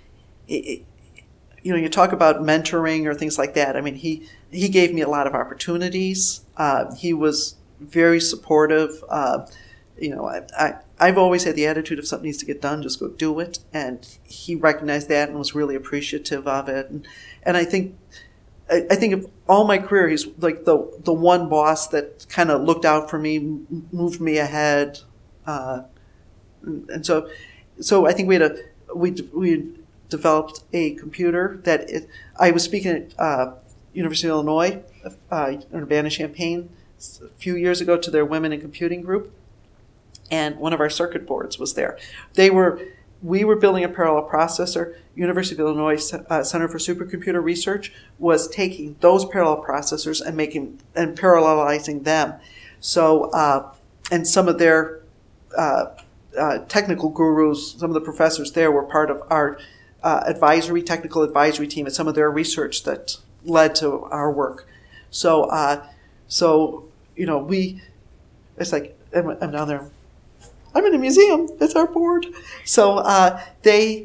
it, you know, you talk about mentoring or things like that. I mean, he, he gave me a lot of opportunities. Uh, he was very supportive. Uh, you know, I, I, I've always had the attitude if something needs to get done, just go do it. And he recognized that and was really appreciative of it. And, and I think, I, I think of all my career, he's like the, the one boss that kind of looked out for me, m- moved me ahead. Uh, and so, so I think we had a, we, we developed a computer that it, I was speaking at uh, University of Illinois, uh, Urbana-Champaign, a few years ago to their Women in Computing group, and one of our circuit boards was there. They were, we were building a parallel processor. University of Illinois uh, Center for Supercomputer Research was taking those parallel processors and making and parallelizing them. So, uh, and some of their uh, uh, technical gurus, some of the professors there were part of our uh, advisory, technical advisory team, and some of their research that led to our work. So, uh, so. You know, we, it's like, I'm, I'm down there, I'm in a museum, it's our board. So uh, they,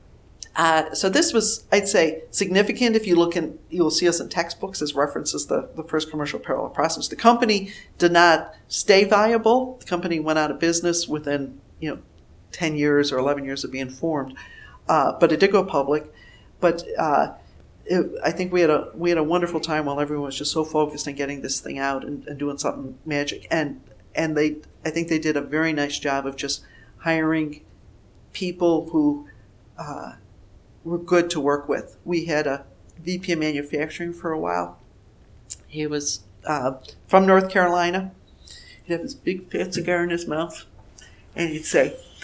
uh, so this was, I'd say, significant. If you look in, you'll see us in textbooks as references the, the first commercial parallel process. The company did not stay viable. The company went out of business within, you know, ten years or eleven years of being formed. Uh, but it did go public. But uh, It, I think we had a we had a wonderful time while everyone was just so focused on getting this thing out and, and doing something magic. And and they I think they did a very nice job of just hiring people who uh, were good to work with. We had a V P of manufacturing for a while. He was uh, from North Carolina. He'd have this big fat cigar in his mouth, and he'd say,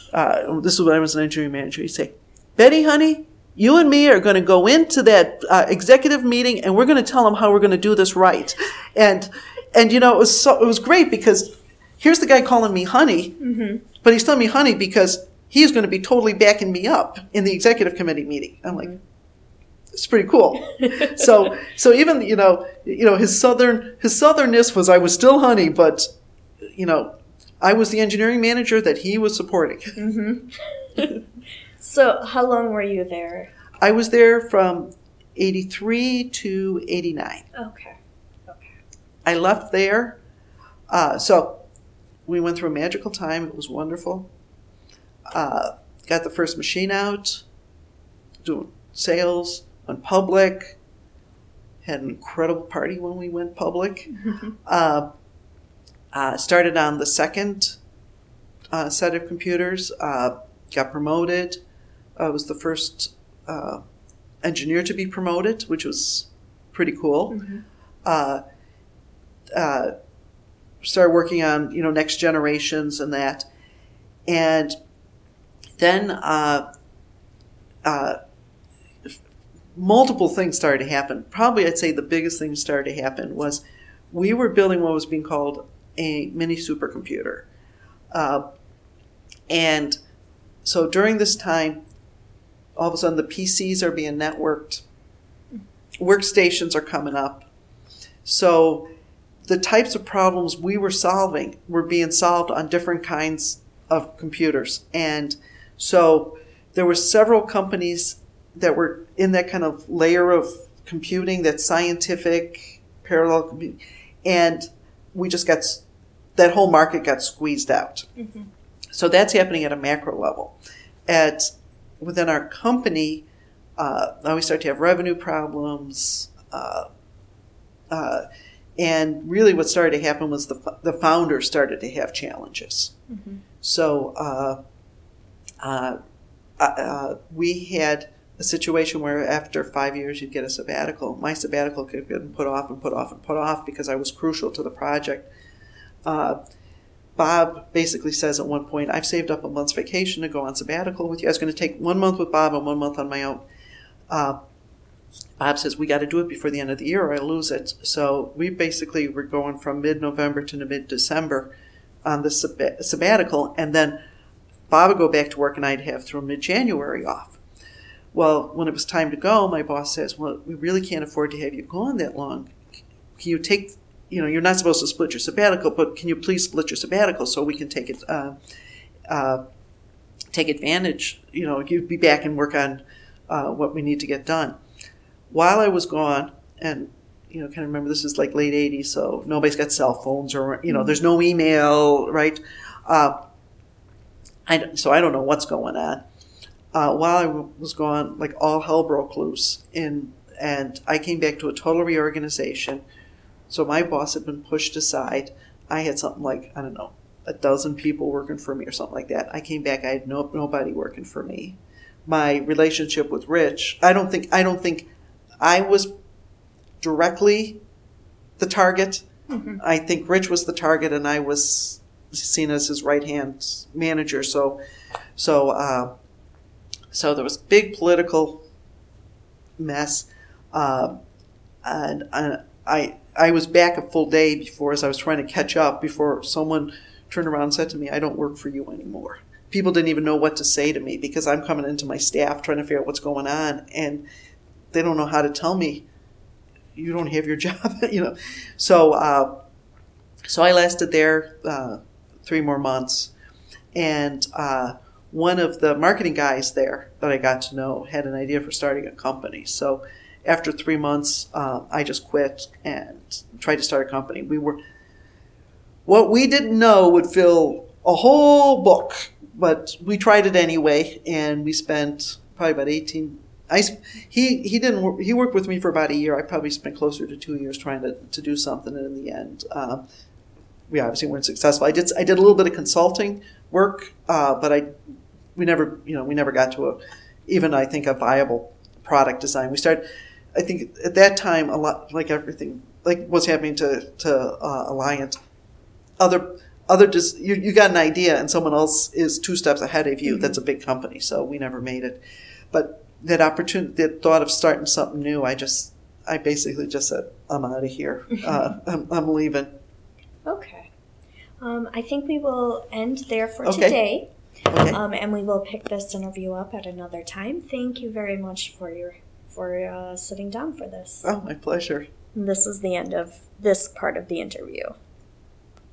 uh, this is when I was an engineering manager, he'd say, Betty, honey, you and me are going to go into that uh, executive meeting and we're going to tell them how we're going to do this right. And, and you know, it was so, it was great because here's the guy calling me honey, mm-hmm. but he's telling me honey because he's going to be totally backing me up in the executive committee meeting. I'm like, it's pretty cool. so, so even, you know, you know, his southern, his southernness was, I was still honey, but, you know, I was the engineering manager that he was supporting. Mm-hmm. So how long were you there? I was there from eighty-three to eighty-nine. Okay. Okay. I left there. Uh, so we went through a magical time. It was wonderful. Uh, got the first machine out, doing sales, went public, had an incredible party when we went public. uh, uh, started on the second uh, set of computers, uh, got promoted. I uh, was the first uh, engineer to be promoted, which was pretty cool. Mm-hmm. Uh, uh, started working on, you know, next generations and that. And then uh, uh, multiple things started to happen. Probably I'd say the biggest thing that started to happen was we were building what was being called a mini supercomputer. Uh, and so during this time, all of a sudden the P Cs are being networked, workstations are coming up. So the types of problems we were solving were being solved on different kinds of computers. And so there were several companies that were in that kind of layer of computing, that scientific parallel computing, and we just got, that whole market got squeezed out. Mm-hmm. So that's happening at a macro level. At within our company, uh, now we start to have revenue problems, uh, uh, and really what started to happen was the the founders started to have challenges. Mm-hmm. So uh, uh, uh, we had a situation where after five years you'd get a sabbatical. My sabbatical could have been put off and put off and put off because I was crucial to the project. Uh, Bob basically says at one point, I've saved up a month's vacation to go on sabbatical with you. I was going to take one month with Bob and one month on my own. Uh, Bob says, we got to do it before the end of the year or I lose it. So we basically were going from mid-November to mid-December on the sab- sabbatical. And then Bob would go back to work and I'd have through mid-January off. Well, when it was time to go, my boss says, well, we really can't afford to have you gone that long. Can you take... You know, you're not supposed to split your sabbatical, but can you please split your sabbatical so we can take it, uh, uh, take advantage? You know, you'd be back and work on uh, what we need to get done. While I was gone, and you know, kind of remember this is like late eighties, so nobody's got cell phones or you know, there's no email, right? Uh, I so I don't know what's going on. Uh, while I was gone, like all hell broke loose, in and I came back to a total reorganization. So my boss had been pushed aside. I had something like, I don't know, a dozen people working for me or something like that. I came back, I had no nobody working for me. My relationship with Rich, I don't think I don't think I was directly the target. Mm-hmm. I think Rich was the target and I was seen as his right-hand manager. So so uh, so there was big political mess. Uh, and I, I I was back a full day before, as I was trying to catch up, before someone turned around and said to me, I don't work for you anymore. People didn't even know what to say to me because I'm coming into my staff trying to figure out what's going on, and they don't know how to tell me, you don't have your job, you know. So, uh, so I lasted there uh, three more months, and uh, one of the marketing guys there that I got to know had an idea for starting a company. So after three months, uh, I just quit and tried to start a company. We were, what we didn't know would fill a whole book, but we tried it anyway, and we spent probably about eighteen. I he he didn't work, he worked with me for about a year. I probably spent closer to two years trying to, to do something, and in the end, um, we obviously weren't successful. I did I did a little bit of consulting work, uh, but I we never you know we never got to a even I think a viable product design. We started. I think at that time, a lot like everything, like what's happening to to uh, Alliant, other other dis- you, you got an idea and someone else is two steps ahead of you. Mm-hmm. That's a big company, so we never made it. But that opportunity, that thought of starting something new, I just, I basically just said, I'm out of here. Uh, I'm, I'm leaving. Okay. Um, I think we will end there for Okay. today. Okay. Um, and we will pick this interview up at another time. Thank you very much for your for uh, sitting down for this. Oh, my pleasure. This is the end of this part of the interview.